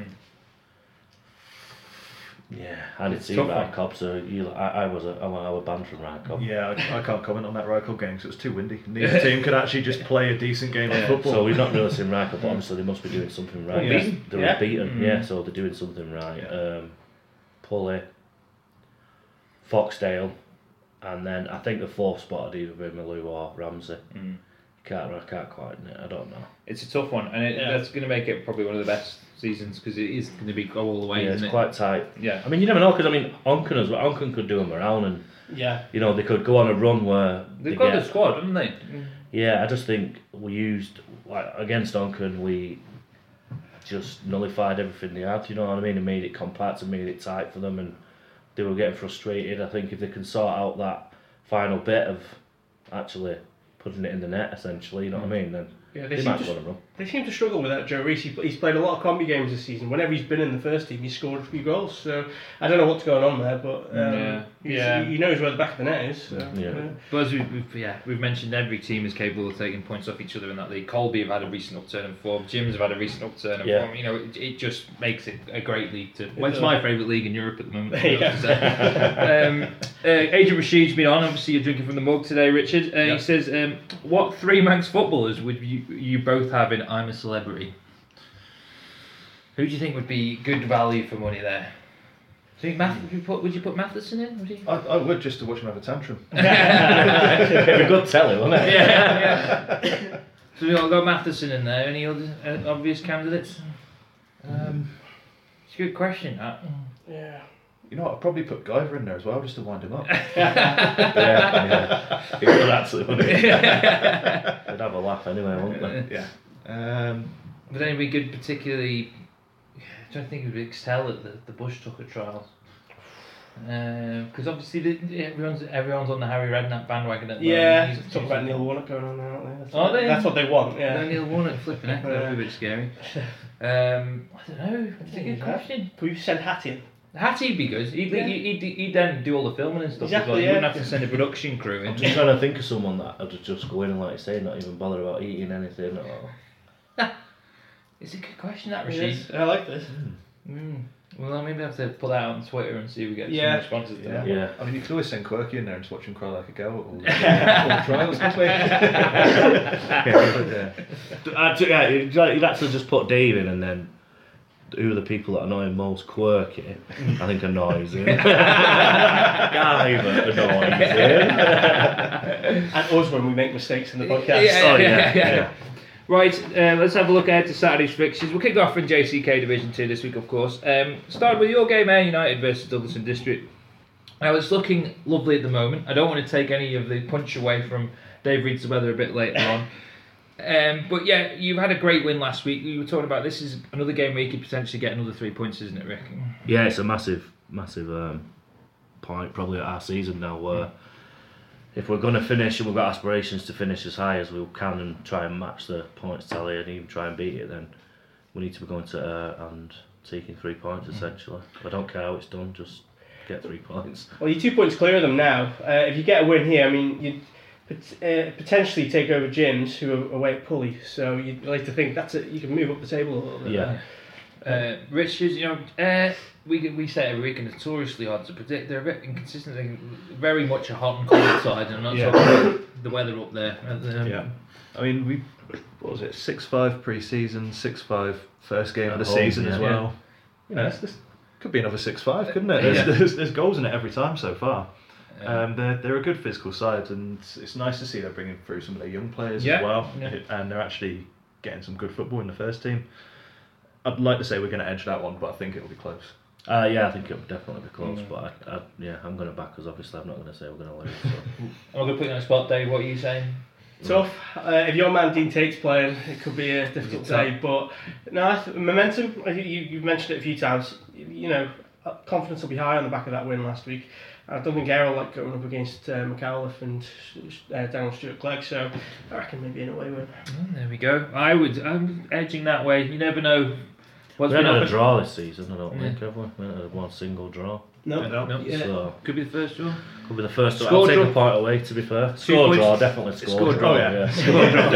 Yeah, I didn't see Rycob, so I was banned from Rycob. Yeah, I can't comment on that Rycob game because it was too windy. Neither team could actually just play a decent game of football. So we've not really seen Rycob, but obviously they must be doing something right. They're beaten, so they're doing something right. Yeah. Pulley, Foxdale, and then I think the 4th spot would either be Malou or Ramsey. I can't quite. I don't know. It's a tough one, and that's going to make it probably one of the best seasons because it is going to be all the way. Yeah, it's quite tight. Yeah, I mean, you never know because Onchan as well. Onchan could do them around, and they could go on a run where they've got a squad, haven't they? Yeah, I just think we used against Onchan, we just nullified everything they had. You know what I mean? And made it compact and made it tight for them, and they were getting frustrated. I think if they can sort out that final bit of actually putting it in the net, essentially, you know what I mean? Then they might want to run. They seem to struggle with that, Joe Reese. He's played a lot of combi games this season. Whenever he's been in the first team, he's scored a few goals. So I don't know what's going on there, but he knows where the back of the net is. So, But as we've mentioned, every team is capable of taking points off each other in that league. Colby have had a recent upturn in form. Gyms have had a recent upturn in form. It just makes it a great league to. Well, it's my favourite league in Europe at the moment. Agent Rashid's been on. Obviously, you're drinking from the mug today, Richard. He says, "What 3 Manx footballers would you both have in I'm a Celebrity?" Who do you think would be good value for money there? Do you think would you put Matheson in? Would you? I would, just to watch him have a tantrum. It'd be good telly, wouldn't it? Yeah. So we've got Matheson in there. Any other obvious candidates? It's a good question, that. Yeah. You know what, I'd probably put Guyver in there as well, just to wind him up. Yeah. He would actually, wouldn't he? They'd have a laugh anyway, wouldn't they? Yeah. Would anybody good particularly... I don't think he would excel at the Bush Tucker trials. Because obviously everyone's on the Harry Redknapp bandwagon at the moment. Talk about Neil Warnock going on there, aren't they? Are they? That's what they want, yeah. Neil Warnock flipping it, that'd be a bit scary. I don't know, it's a good question. Could we send Hattie in? Hattie'd be good. He'd then do all the filming and stuff Exactly, as well. You wouldn't have to send a production crew in. I'm just trying to think of someone that would just go in and, like you say, not even bother about eating anything. It's a good question, that, Rashid. Yes, I like this. Well, maybe I have to put that out on Twitter and see if we get some responses to that. Yeah. I mean, you could always send Quirky in there and just watch him cry like a girl at all the trials, couldn't we? You'd actually just put Dave in and then who are the people that annoy him most? Quirky, I think, annoys him. Guyver annoys him. And us when we make mistakes in the podcast. Yeah. Right, let's have a look ahead to Saturday's fixtures. We'll kick off in JCK Division 2 this week, of course. Starting with your game, Ayr United versus Douglas and District. Now, it's looking lovely at the moment. I don't want to take any of the punch away from Dave Reads the Weather a bit later on. But yeah, you had a great win last week. We were talking about this is another game where you could potentially get another 3 points, isn't it, Rick? Yeah, it's a massive point probably at our season now where if we're going to finish and we've got aspirations to finish as high as we can and try and match the points tally and even try and beat it, then we need to be going to and taking 3 points essentially. I don't care how it's done, just get 3 points. Well, you're 2 points clear of them now. If you get a win here, I mean, you'd potentially take over Jim's, who are away at Pulley. So you'd like to think you can move up the table a little bit. Yeah. Richard, we say every week, and it's notoriously hard to predict. They're a bit inconsistent. They're very much a hot and cold side, and I'm not talking about the weather up there. Yeah. I mean, what was it, 6-5 pre-season, 6-5 first game of the season as well. You know, this could be another 6-5, couldn't it? There's goals in it every time so far. They're a good physical side, and it's nice to see they're bringing through some of their young players as well, and they're actually getting some good football in the first team. I'd like to say we're going to edge that one, but I think it'll be close. I think it'll definitely be close, but I'm going to back us. Obviously, I'm not going to say we're going to lose. So. I'm going to put you on the spot, Dave. What are you saying? Tough. If your man Dean Tate's playing, it could be a difficult day. But no, momentum. You've mentioned it a few times. You know, confidence will be high on the back of that win last week. I don't think Errol like going up against McAuliffe and Daniel Stewart-Clegg, so I reckon maybe an away win. There we go. I'm edging that way. You never know. We haven't had a draw this season, I don't think, have we? We haven't had one single draw. No. Yeah. So, could be the first draw. could be the first draw. Score I'll take draw. a point away, to be fair. 2 Score points. draw, definitely score draw. draw. Yeah. Score draw.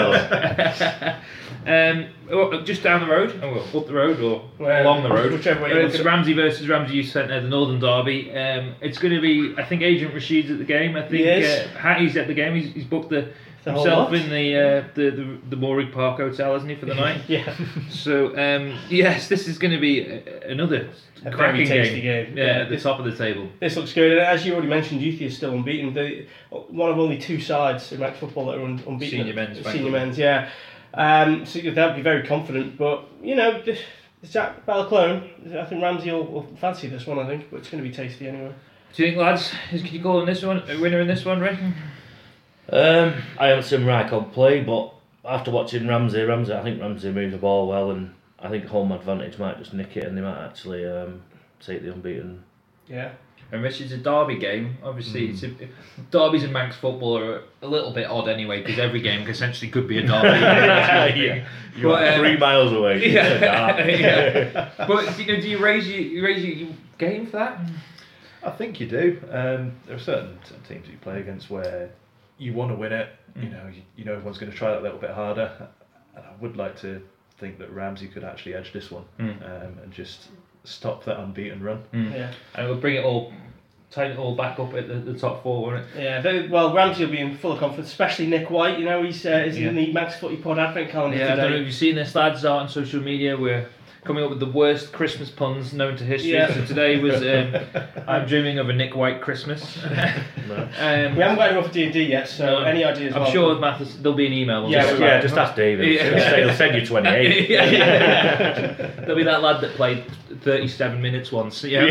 Definitely. Just down the road, up the road, or along the road. Whichever way you look It's at it. Ramsey versus Ramsey Youth Centre, the Northern Derby. It's going to be, I think, Agent Rashid's at the game. I think He is. Hattie's at the game. He's booked The whole himself lot. in the Mooring Park Hotel, hasn't he, for the night? Yeah. So yes, this is going to be another A very cracking tasty game. Yeah, Yeah. at the top of the table. This looks good. And as you already mentioned, Youthie is still unbeaten. One of only 2 sides in match football that are unbeaten. Senior men's, Senior men's, yeah. So they'll be very confident. But, you know, it's at Balaclone. I think Ramsey will fancy this one, I think. But it's going to be tasty anyway. Do you think, lads, can you call this one a winner in this one, Rick? I haven't seen Rycob play, but after watching Ramsey, I think Ramsey moved the ball well, and I think home advantage might just nick it, and they might actually take the unbeaten. Yeah. And Rich, it's a derby game. Obviously, derbies in Manx football are a little bit odd anyway, because every game essentially could be a derby. You're 3 miles away. Yeah. But do you raise your game for that? I think you do. There are certain teams you play against where you want to win it. You know everyone's going to try that a little bit harder. And I would like to think that Ramsey could actually edge this one and just stop that unbeaten run. Yeah. And we'll bring it all, tighten it all back up at the top 4, won't it? Yeah, well, Ramsey will be in full of confidence, especially Nick White. You know, he's in the Max Footy Pod advent calendar Yeah, I don't know today. if you've seen this, lads, out on social media. We're coming up with the worst Christmas puns known to history. Yeah. So today was I'm dreaming of a Nick White Christmas. We haven't got anyone for D&D yet, so No. any ideas? I'm sure Mathis, there'll be an email. Yeah, Just ask David. Yeah. He'll send you 28. There'll be that lad that played 37 minutes once. Yeah.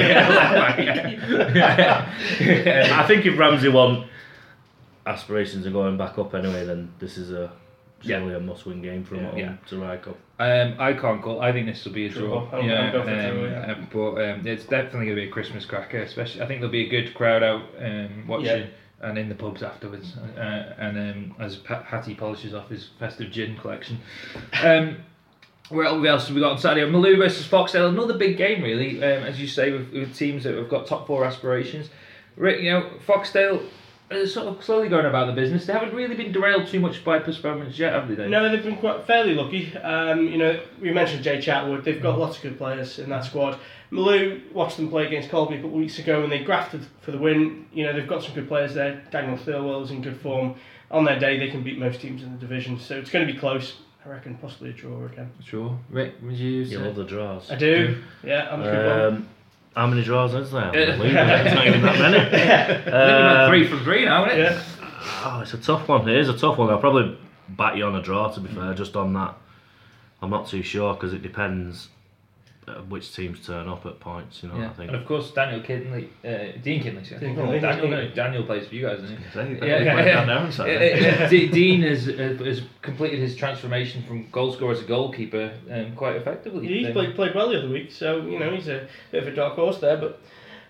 I think if Ramsey want aspirations of going back up anyway, then this is surely a must-win game for him to Rycob. I can't call. I think this will be a draw. I'll go for a draw, yeah. But it's definitely going to be a Christmas cracker. Especially, I think there'll be a good crowd out watching and in the pubs afterwards. As Hattie polishes off his festive gin collection. What else have we got on Saturday? Maloo versus Foxdale, another big game, really. As you say, with teams that have got top 4 aspirations. Rick, Foxdale are sort of slowly going about the business. They haven't really been derailed too much by postponements yet, have they? Dave? No, they've been quite fairly lucky. We mentioned Jay Chatwood. They've got lots of good players in that squad. Maloo watched them play against Colby a couple of weeks ago, and they grafted for the win. They've got some good players there. Daniel Thirlwell's in good form. On their day, they can beat most teams in the division, so it's going to be close. I reckon possibly a draw again. Sure. Rick, would you say? You love the draws. I do. Yeah, I'm a good one. How many draws is there? It's not even that many. I think we've had 3 from 3 now, isn't it? Yeah. Oh, it's a tough one. It is a tough one. I'll probably bat you on a draw, to be fair, just on that. I'm not too sure because it depends which teams turn up at points, I think. And of course, Daniel Kinley, Dean Kinley. Dean Kinley. Daniel plays for you guys, doesn't he? They play down there on Saturday. Dean has completed his transformation from goal scorer to goalkeeper quite effectively. He played well the other week, so he's a bit of a dark horse there. But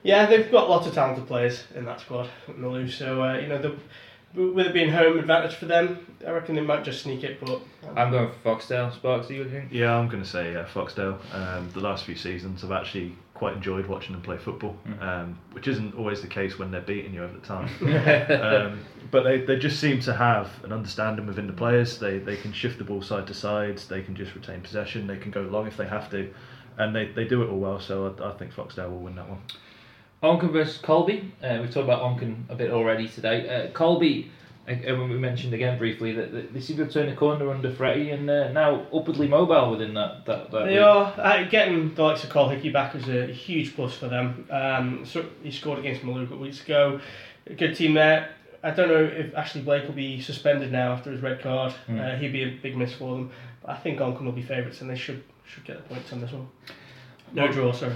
Yeah, they've got lots of talented players in that squad at Malou, so with it being home advantage for them, I reckon they might just sneak it. But I'm going for Foxdale. Sparks, do you think? Yeah, I'm going to say Foxdale. The last few seasons, I've actually quite enjoyed watching them play football, which isn't always the case when they're beating you over the time. But they just seem to have an understanding within the players. They can shift the ball side to side. They can just retain possession. They can go long if they have to, and they do it all well. So I think Foxdale will win that one. Onken versus Colby. We've talked about Onken a bit already today. Colby, when we mentioned again briefly that they seem to have turned the corner under Freddie and now upwardly mobile within that they are. Getting the likes of Cole Hickey back was a huge plus for them. So he scored against Malou a couple weeks ago. A good team there. I don't know if Ashley Blake will be suspended now after his red card. He'd be a big miss for them. But I think Onken will be favourites and they should get the points on this one. No draw, sorry.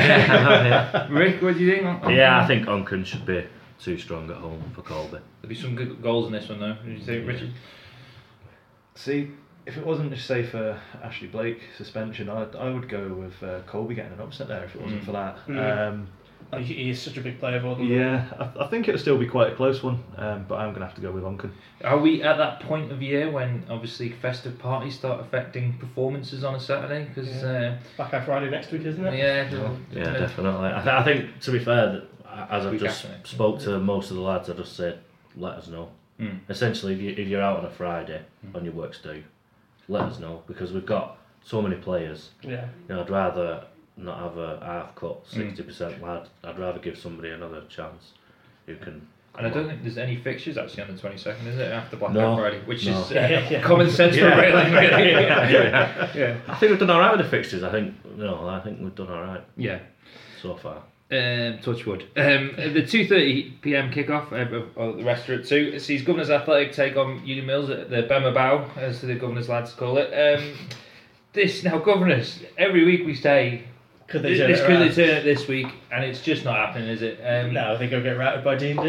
Rick, what do you think? Yeah, I think Onken should be too strong at home for Colby. There'll be some good goals in this one, though. What do you think, Richard? See, if it wasn't just say for Ashley Blake suspension, I would go with Colby getting an upset there if it wasn't for that. He is such a big player for them. Yeah, I think it'll still be quite a close one, but I'm going to have to go with Onken. Are we at that point of year when obviously festive parties start affecting performances on a Saturday? Because Black Eye Friday next week, isn't it? Yeah, definitely. I think to be fair, as I've just spoke to most of the lads, I just said, let us know. Essentially, if you're out on a Friday on your works day, let us know because we've got so many players. Yeah. I'd rather not have a half-cut 60% lad. I'd rather give somebody another chance who can. And I don't think there's any fixtures actually on the 22nd, is it? After Black No. Friday, which No. is common sense for railing, really. Yeah. I think we've done all right with the fixtures. I think we've done all right. Yeah. So far. Touch wood. The 2:30 p.m. kickoff, or the rest are at 2. Sees Governors Athletic take on Union Mills at the Bema Bow, as the Governors lads call it. Governors. Every week we say. Could they turn it this week? And it's just not happening, is it? No, they go get routed by D&D.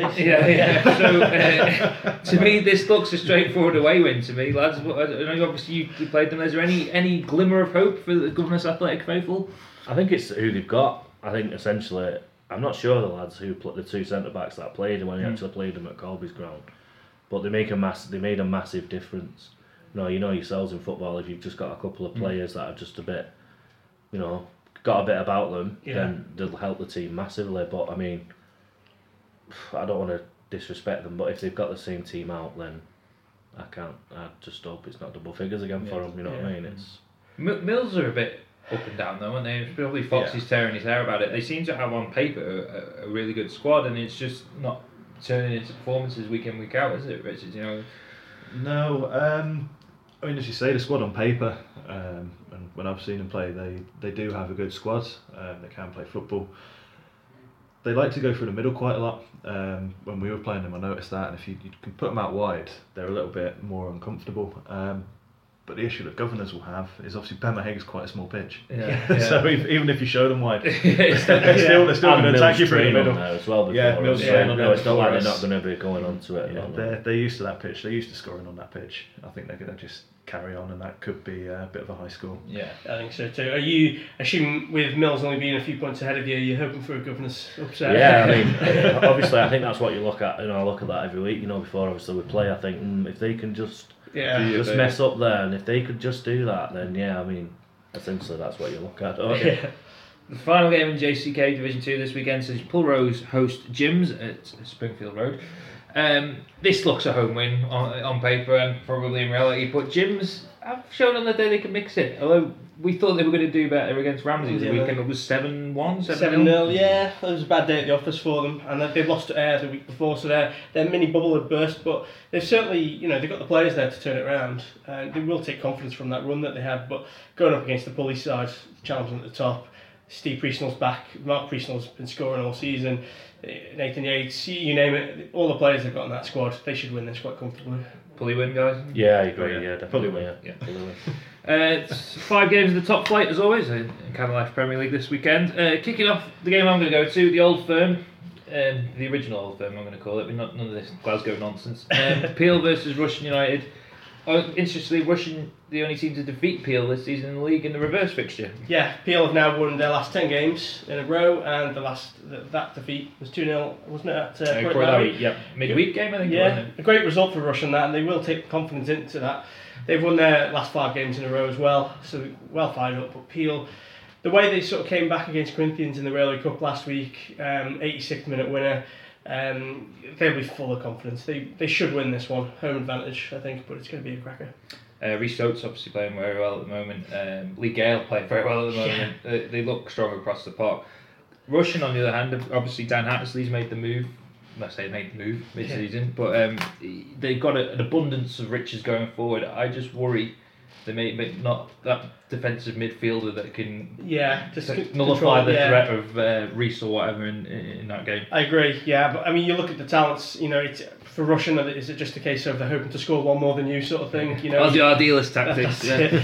Yeah. So to me, this looks a straightforward away win to me, lads. I know obviously you played them. Is there any glimmer of hope for the Governors Athletic faithful? I think it's who they've got. I think essentially, I'm not sure the lads who the two centre backs that played when he actually played them at Colby's ground, but they made a massive difference. You know yourselves in football, if you've just got a couple of players that are just a bit, got a bit about them, then they'll help the team massively. But I mean, I don't want to disrespect them, but if they've got the same team out, then I just hope it's not double figures again for them. You know what I mean? It's Mills are a bit up and down though, aren't they? Probably Foxy's tearing his hair about it. They seem to have on paper a really good squad, and it's just not turning into performances week in, week out, is it, Richard? No. I mean, as you say, the squad on paper, and when I've seen them play, they do have a good squad. They can play football. They like to go through the middle quite a lot. When we were playing them, I noticed that. And if you can put them out wide, they're a little bit more uncomfortable. But the issue that Governors will have is obviously Bema Hague is quite a small pitch. So even if you show them wide, they're still going to attack you through the middle. As well before, Mills it's not like they're not going to be going onto it. They're used to that pitch. They're used to scoring on that pitch. I think they're going to just carry on, and that could be a bit of a high score. Yeah, I think so too. Are you assuming with Mills only being a few points ahead of you, you're hoping for a Governors upset? Yeah, I mean, obviously, I think that's what you look at. I look at that every week. Before obviously we play, I think if they can just mess up there, and if they could just do that, then I mean, essentially that's what you look at. The final game in JCK Division 2 this weekend says Pulrose host Gyms at Springfield Road. This looks a home win on paper and probably in reality, but Gyms have shown on the day they can mix it. Although we thought they were going to do better against Ramsey the weekend. It was 7-1, 7-0. Yeah, it was a bad day at the office for them, and they lost to Ayr the week before, so their mini bubble had burst. But they've certainly, they've got the players there to turn it around, and they will take confidence from that run that they had. But going up against the Pulley side, challenging at the top. Steve Priestnall's back. Mark Priestnall's been scoring all season. Nathan Yates, you name it. All the players they've got in that squad, they should win this quite comfortably. Pulley win, guys? Yeah, I agree. Yeah, definitely. Pulley win. It's 5 games in the top flight as always in Canada Life Premier League this weekend. Kicking off the game I'm going to go to, the Old Firm, the original Old Firm I'm going to call it, but none of this Glasgow nonsense. Peel versus Rushden United. Interestingly, Russian the only team to defeat Peel this season in the league in the reverse fixture. Yeah, Peel have now won their last 10 games in a row, and that defeat was 2-0, wasn't it? At Croydon, yeah, midweek game, I think. Yeah, a great result for Russian that, and they will take confidence into that. They've won their last 5 games in a row as well, so well fired up. But Peel, the way they sort of came back against Corinthians in the Railway Cup last week, 86th minute winner, they'll be full of confidence. They should win this one, home advantage, I think, but it's going to be a cracker. Rhys Oates obviously playing very well at the moment. Lee Gale playing very well at the moment. Yeah. They look strong across the park. Russian, on the other hand, obviously Dan Hattersley's made the move. I say made the move mid-season, but they've got an abundance of riches going forward. I just worry they may not that defensive midfielder that can just nullify the threat of Rhys or whatever in that game. I agree, yeah, but I mean, you look at the talents, it's for Russian, is it just a case of they're hoping to score one more than you sort of thing? That's the idealist tactics.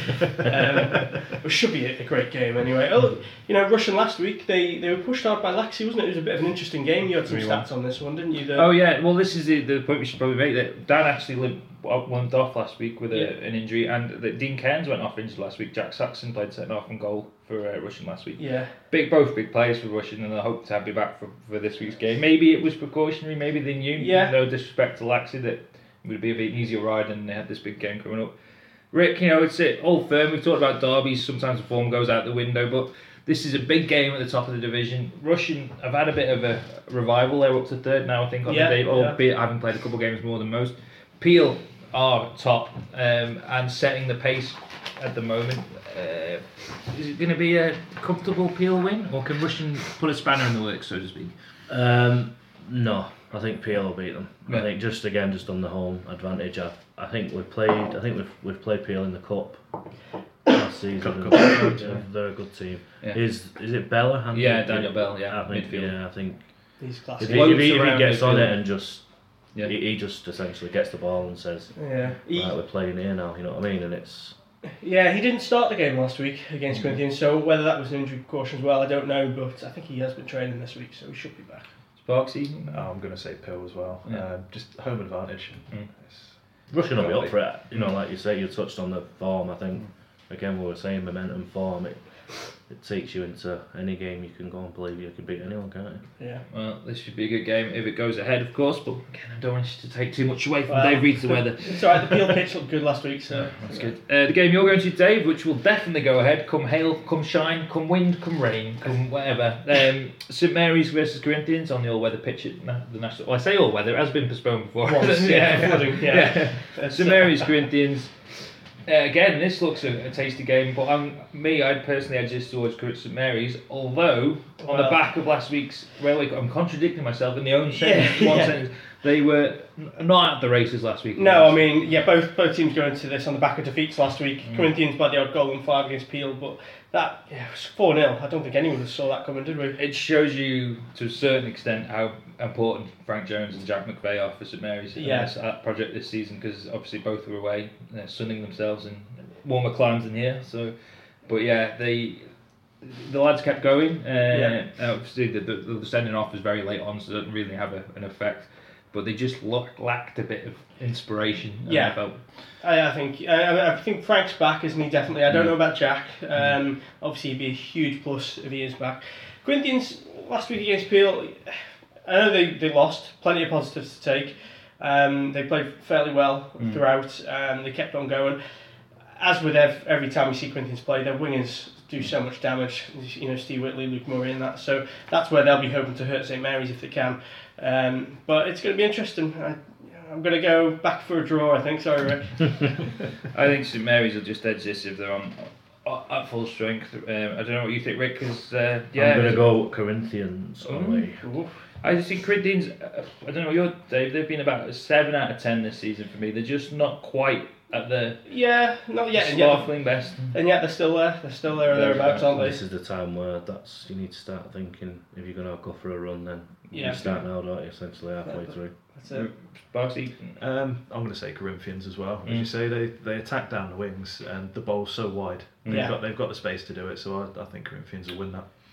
It should be a great game anyway. Oh, Russian last week, they were pushed hard by Laxey, wasn't it? It was a bit of an interesting game. You had some stats on this one, didn't you? Well, this is the point we should probably make, that Dan actually went off last week with an injury, and that Dean Cairns went off injured last week. Jack Saxon played second half and goal for Russian last week. Yeah. Both big players for Russian, and I hope to have you back for this week's game. Maybe it was precautionary, maybe they knew, no disrespect to Laxey, that it would be a bit easier ride and they had this big game coming up. Rick, it's Old Firm, we've talked about derbies, sometimes the form goes out the window, but this is a big game at the top of the division. Russian have had a bit of a revival, they're up to third now I think on the day, albeit having played a couple of games more than most. Peel are top and setting the pace at the moment. Is it going to be a comfortable Peel win, or can Russian put a spanner in the works, so to speak? No, I think Peel will beat them. I think just on the home advantage. I think we've played Peel in the cup last season. They're a good team. Yeah. Is it Bella? Daniel Bell. Yeah, midfield. Yeah, I think he's if he gets on it and just. Yeah. He just essentially gets the ball and says, we're playing here now, you know what I mean? And it's... Yeah, he didn't start the game last week against Corinthians, so whether that was an injury precaution as well, I don't know, but I think he has been training this week, so he should be back. Sparksy? I'm going to say Peel as well. Just home advantage. Russian will be up for it. Like you say, you touched on the form. I think, again, we were saying momentum form. It takes you into any game. You can go and believe you can beat anyone, can't you? Yeah. Well, this should be a good game if it goes ahead, of course. But again, I don't want you to take too much away from Dave Reed's weather. It's alright. The Peel pitch looked good last week, so that's good. The game you're going to, Dave, which will definitely go ahead. Come hail, come shine, come wind, come rain, come whatever. St Mary's versus Corinthians on the all-weather pitch at the national. Well, I say all-weather. It has been postponed before. Once, St Mary's Corinthians. Again, this looks a tasty game, but I'd personally edge this towards St Mary's, although on the back of last week's Railway Cup, I'm contradicting myself in the own sentence. Sentence. They were not at the races last week. No, I mean, both teams go into this on the back of defeats last week. Corinthians by the odd goal and 5 against Peel, but that was 4-0. I don't think anyone saw that coming, did we? It shows you, to a certain extent, how important Frank Jones and Jack McVeigh are for St Mary's in this project this season, because obviously both were away, sunning themselves in warmer climes than here. So, but the lads kept going. Obviously, the sending off was very late on, so it didn't really have an effect. But they just lacked a bit of inspiration. I think Frank's back, isn't he? Definitely. I don't know about Jack. Obviously, he'd be a huge plus if he is back. Corinthians last week against Peel, I know they lost. Plenty of positives to take. They played fairly well throughout. They kept on going. As with every time we see Corinthians play, their wingers do so much damage. Steve Whitley, Luke Murray, and that. So that's where they'll be hoping to hurt St Mary's if they can. But it's going to be interesting. I'm going to go back for a draw, I think. Sorry, Rick. I think St Mary's will just edge this if they're on at full strength. I don't know what you think, Rick, because I'm going to go Corinthians only. I just think Corinthians, I don't know, Dave, they've been about a 7 out of 10 this season for me. They're just not quite at the not yet. sparkling best. And yet they're still there. They're still there or thereabouts, aren't they? This is the time where you need to start thinking, if you're going to go for a run, then you start now, don't you, essentially halfway through. That's it. Sparksy? I'm going to say Corinthians as well. As you say, they attack down the wings and the bowl's so wide. They've got the space to do it, so I think Corinthians will win that.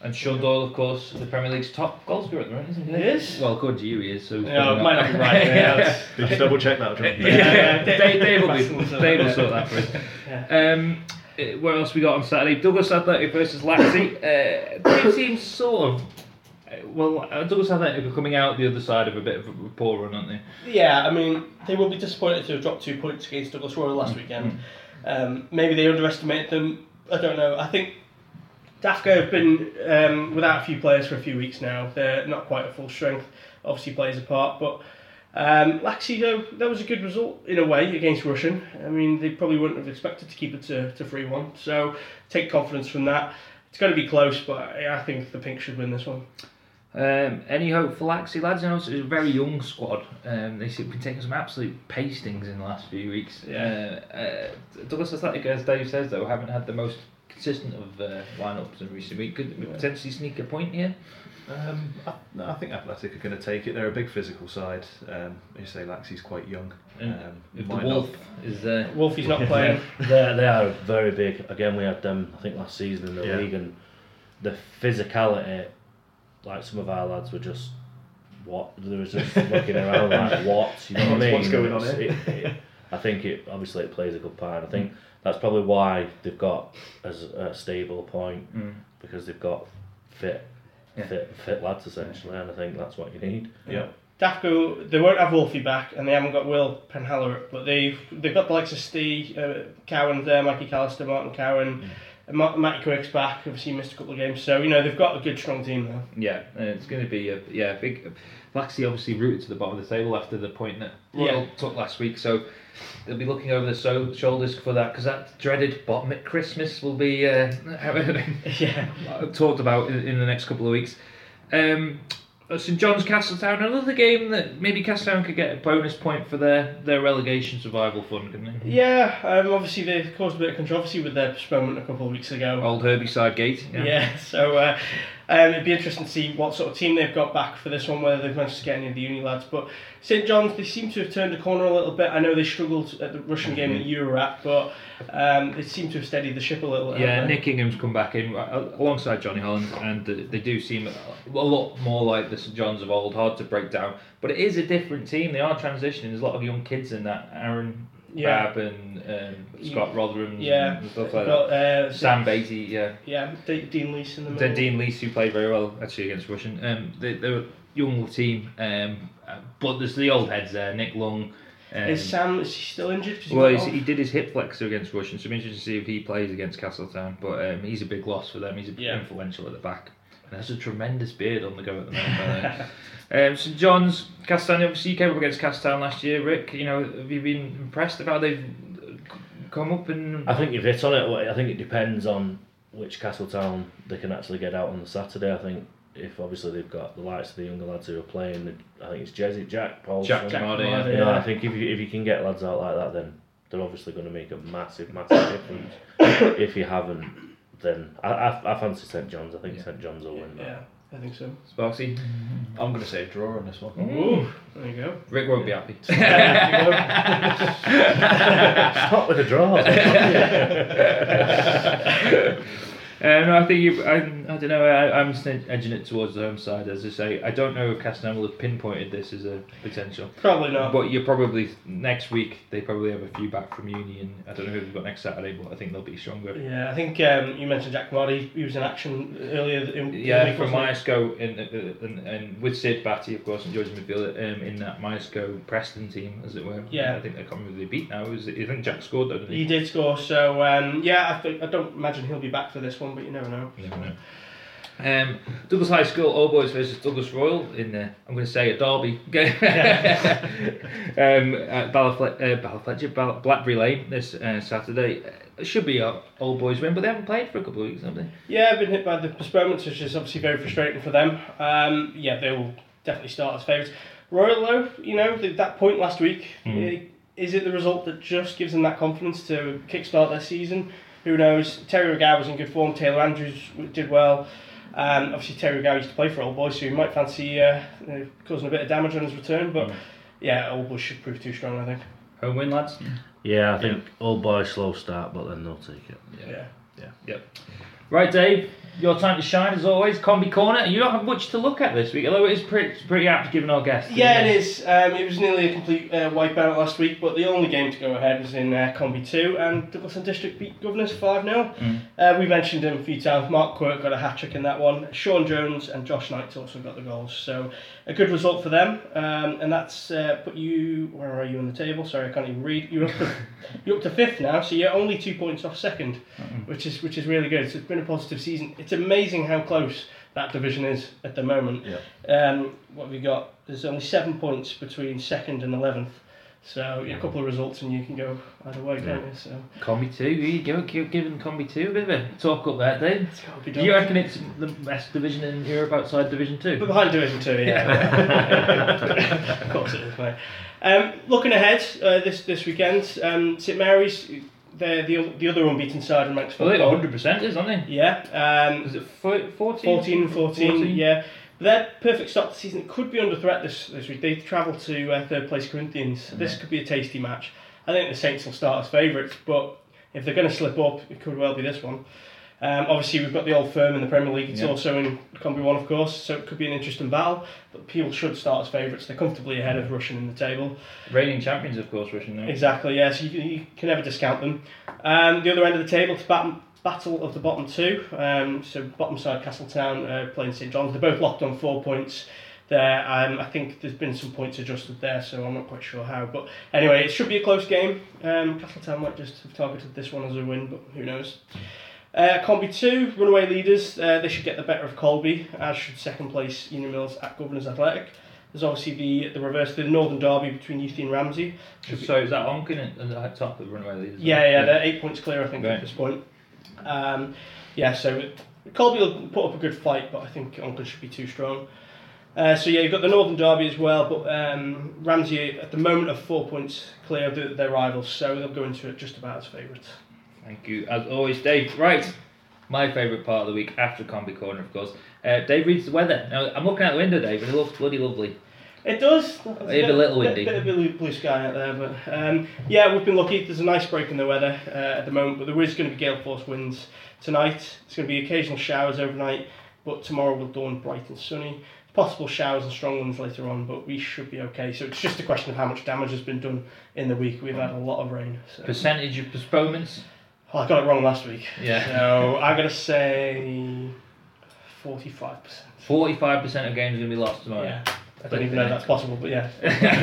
And Sean Doyle, of course, the Premier League's top goal scorer at the moment, isn't he? He is? Well, according to you, he is. So he's Yeah, probably it might not be right. Yeah, Did you double check that, John? Dave will sort that for us. What else we got on Saturday? Douglas Athletic versus Laxey. Two teams sort of. Douglas Athletic are coming out the other side of a bit of a poor run, aren't they? Yeah, I mean, they will be disappointed to have dropped 2 points against Douglas Royal last weekend. Maybe they underestimated them. I don't know. I think Dafco have been without a few players for a few weeks now. They're not quite at full strength. Obviously plays a part, but Laxey, though, that was a good result in a way against Russian. I mean, they probably wouldn't have expected to keep it to 3-1. So take confidence from that. It's going to be close, but I think the Pink should win this one. Any hope for Laxey, lads? I know it's a very young squad. They seem to be taking some absolute pastings in the last few weeks. Douglas Athletic, as Dave says, though, haven't had the most consistent of lineups in recent weeks. Could we potentially sneak a point here? I think Athletic are going to take it. They're a big physical side. You say Laxey's quite young. If the Wolf is there, Wolfie's not playing. They are very big. Again, we had them, I think, last season in the league, and the physicality. Like some of our lads were just they were just looking around like what, you know what I mean? What's going on here? I think it plays a good part. I think that's probably why they've got as a stable point because they've got fit lads essentially, and I think that's what you need. Yeah. Dafco, they won't have Wolfie back, and they haven't got Will Penhallow, but they've got the likes of Steve Cowan there, Mikey Callister, Martin Cowan. Matty Quirk's back, obviously he missed a couple of games, so they've got a good strong team there. Yeah, it's going to be a big. Laxey obviously rooted to the bottom of the table after the point that Royal took last week, so they'll be looking over their shoulders for that, because that dreaded bottom at Christmas will be talked about in the next couple of weeks. St John's Castletown, another game that maybe Castletown could get a bonus point for their relegation survival fund, couldn't they? Yeah, obviously they caused a bit of controversy with their postponement a couple of weeks ago. Old Herbyside Gate. Yeah, so it'd be interesting to see what sort of team they've got back for this one, whether they've managed to get any of the uni lads. But St John's, they seem to have turned a corner a little bit. I know they struggled at the Russian game that you were at, but they seem to have steadied the ship a little. Yeah, Nick Ingham's come back in alongside Johnny Holland, and they do seem a lot more like the St John's of old, hard to break down. But it is a different team. They are transitioning. There's a lot of young kids in that. Aaron Babb and Scott Rotherham and stuff like that. Sam Beatty, Dean Leese in the middle. Dean Leese, who played very well actually against Russian. They're a young team, but there's the old heads there. Nick Lung. Is he still injured? He did his hip flexor against Russian, so I'm interested to see if he plays against Castletown. But he's a big loss for them. He's influential at the back. And has a tremendous beard on the go at the moment. St John's, Castletown, obviously you came up against Castletown last year, Rick. Have you been impressed with how they've come up? I think you've hit on it. I think it depends on which Castletown they can actually get out on the Saturday. I think if obviously they've got the likes of the younger lads who are playing, I think it's Jezzy, Jack, Paul, Jack Mardy. I think if you can get lads out like that, then they're obviously going to make a massive difference. If you haven't, then I fancy St John's. I think St John's will win that. Yeah, I think so. Sparksy? I'm going to say a draw on this one. Ooh, there you go. Rick won't be happy. Stop with the draw. No, I think I don't know. I'm edging it towards the home side, as I say. I don't know if Castletown will have pinpointed this as a potential. Probably not. But you're probably next week. They probably have a few back from uni, and I don't know who they've got next Saturday, but I think they'll be stronger. Yeah, I think you mentioned Jack Mardy. He was in action earlier in the week, from Myesco and with Sid Batty, of course, and George Midfield in that Myesco Preston team, as it were. Yeah, I think they can't remember who they beat now. I think Jack scored though, didn't he? He did score. So I don't imagine he'll be back for this one, but you never know. You never know. Douglas High School All Boys versus Douglas Royal in I'm going to say a derby at Blackberry Lane this Saturday. It should be a All Boys win, but they haven't played for a couple of weeks, have they? Yeah, I've been hit by the postponements, which is obviously very frustrating for them. They will definitely start as favourites. Royal though, that point last week, is it the result that just gives them that confidence to kickstart their season? Who knows? Terry Regow was in good form. Taylor Andrews did well. Obviously, Terry Regow used to play for Old Boys, so he might fancy causing a bit of damage on his return. But Old Boys should prove too strong, I think. Home win, lads? I think Old Boys slow start, but then they'll take it. Yeah. Right, Dave. your time to shine as always, Combi Corner. You don't have much to look at this week, although it is pretty apt given our guests. Yeah, it is. It was nearly a complete wipeout last week, but the only game to go ahead was in Combi 2, and Douglas and District beat Governors 5-0. We mentioned him a few times. Mark Quirk got a hat-trick in that one. Sean Jones and Josh Knight also got the goals, so a good result for them. And that's put you... Where are you on the table? Sorry, I can't even read. You're up to 5th now, so you're only 2 points off 2nd, which is really good. So it's been a positive season. It's amazing how close that division is at the moment. Yeah. What have we got? There's only 7 points between 2nd and 11th. So a couple of results and you can go either way, can't you? So Combi 2, you go giving Combi 2 a bit of a talk up there, Dave. it's got to be Do done. you reckon it's the best division in Europe outside Division 2? But behind Division 2, yeah. Of course it is, mate. Looking ahead, this weekend, St Mary's, they're the other unbeaten side in Manx Well, they football. 100% is, aren't they? Yeah. Is it 14? 14, yeah. But their perfect start to the season, it could be under threat this week. They travel to third place Corinthians. This could be a tasty match. I think the Saints will start as favourites, but if they're going to slip up, it could well be this one. Obviously, we've got the Old Firm in the Premier League. It's also in Combi 1, of course, so it could be an interesting battle. But people should start as favourites. They're comfortably ahead of Russian in the table. Reigning champions, of course, Russian now. Exactly, yeah, so you can never discount them. The other end of the table, it's battle of the bottom two. So bottom side, Castletown playing St John's. They're both locked on 4 points there. I think there's been some points adjusted there, so I'm not quite sure how. But anyway, it should be a close game. Castletown might just have targeted this one as a win, but who knows. Combi 2, runaway leaders, they should get the better of Colby, as should second place Union Mills at Governors Athletic. There's obviously the reverse, the Northern Derby between Euthy and Ramsey. So is that Onken at the top of the runaway leaders? Yeah, they're 8 points clear, I think, Right. at this point. So Colby will put up a good fight, but I think Onken should be too strong. You've got the Northern Derby as well, but Ramsey at the moment are 4 points clear of their rivals, so they'll go into it just about as favourites. Thank you, as always, Dave. Right, my favourite part of the week after Combi Corner, of course. Dave reads the weather. Now, I'm looking out the window, Dave, and it looks bloody lovely. It does. It's a little windy. Bit of blue sky out there, but we've been lucky. There's a nice break in the weather at the moment, but there is going to be gale force winds tonight. It's going to be occasional showers overnight, but tomorrow will dawn bright and sunny. Possible showers and strong winds later on, but we should be okay. So it's just a question of how much damage has been done in the week. We've had a lot of rain. So. Percentage of postponements? Oh, I got it wrong last week. Yeah. So I'm going to say 45%. 45% of games are going to be lost tomorrow. Yeah. I don't even know if that's possible, but yeah.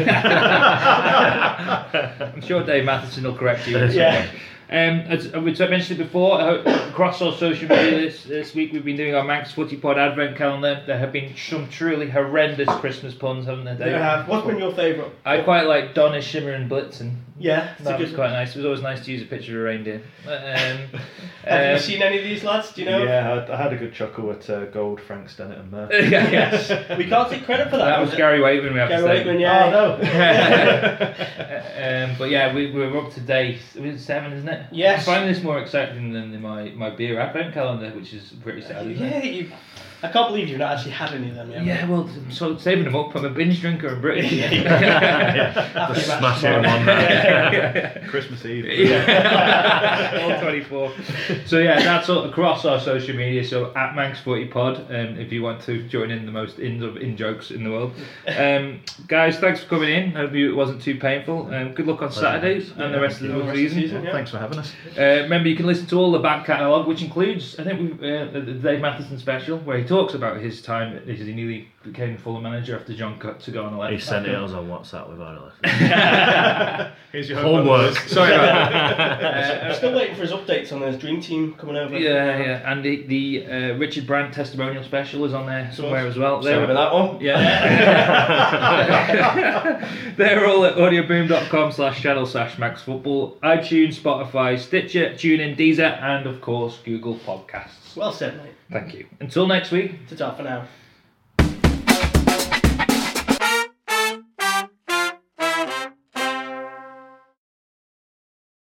I'm sure Dave Matheson will correct you. Yeah. As we mentioned it before, across our social media this week we've been doing our Manx Footy Pod advent calendar. There have been some truly horrendous Christmas puns, haven't there, Dave? There have. What's been your favourite? I quite like Donna Shimmer and Blitzen. Yeah, That was quite nice. It was always nice to use a picture of a reindeer. Have you seen any of these lads? Do you know? Yeah, I had a good chuckle at Gold, Frank Stennett and Murphy. Yes. We can't take credit for that. That was Gary Waitman, we have to Gary say. Waitman, yeah. Oh no. But yeah, we're up to date. It was 7, isn't it? Yes. I find this more exciting than my beer advent calendar, which is pretty sad. Isn't it? Yeah, I can't believe you've not actually had any of them yet. Yeah, well, I'm sort of saving them up. I'm a binge drinker in Britain. After Just the smash match it in tomorrow. one night. Christmas Eve. All 24. So yeah, that's all across our social media. So at Manx Footy Pod, if you want to join in the most in jokes in the world. Guys, thanks for coming in. Hope it wasn't too painful. Good luck on Saturdays and the rest of the season. Yeah. Thanks for having us. Remember, you can listen to all the back catalogue, which includes, I think, the Dave Matheson special, where he talks about his time as he nearly became Fulham manager after John cut to go on a left. He sent it us on WhatsApp without it. Here's your Homework. Sorry about that. I'm still waiting for his updates on his dream team coming over. Yeah, and the Richard Brandt testimonial special is on there somewhere as well. Sorry about that one. Yeah. They're all at audioboom.com/channel/maxfootball, iTunes, Spotify, Stitcher, TuneIn, Deezer, and of course Google Podcasts. Well said, mate. Thank you. Until next week. Ta-ta for now.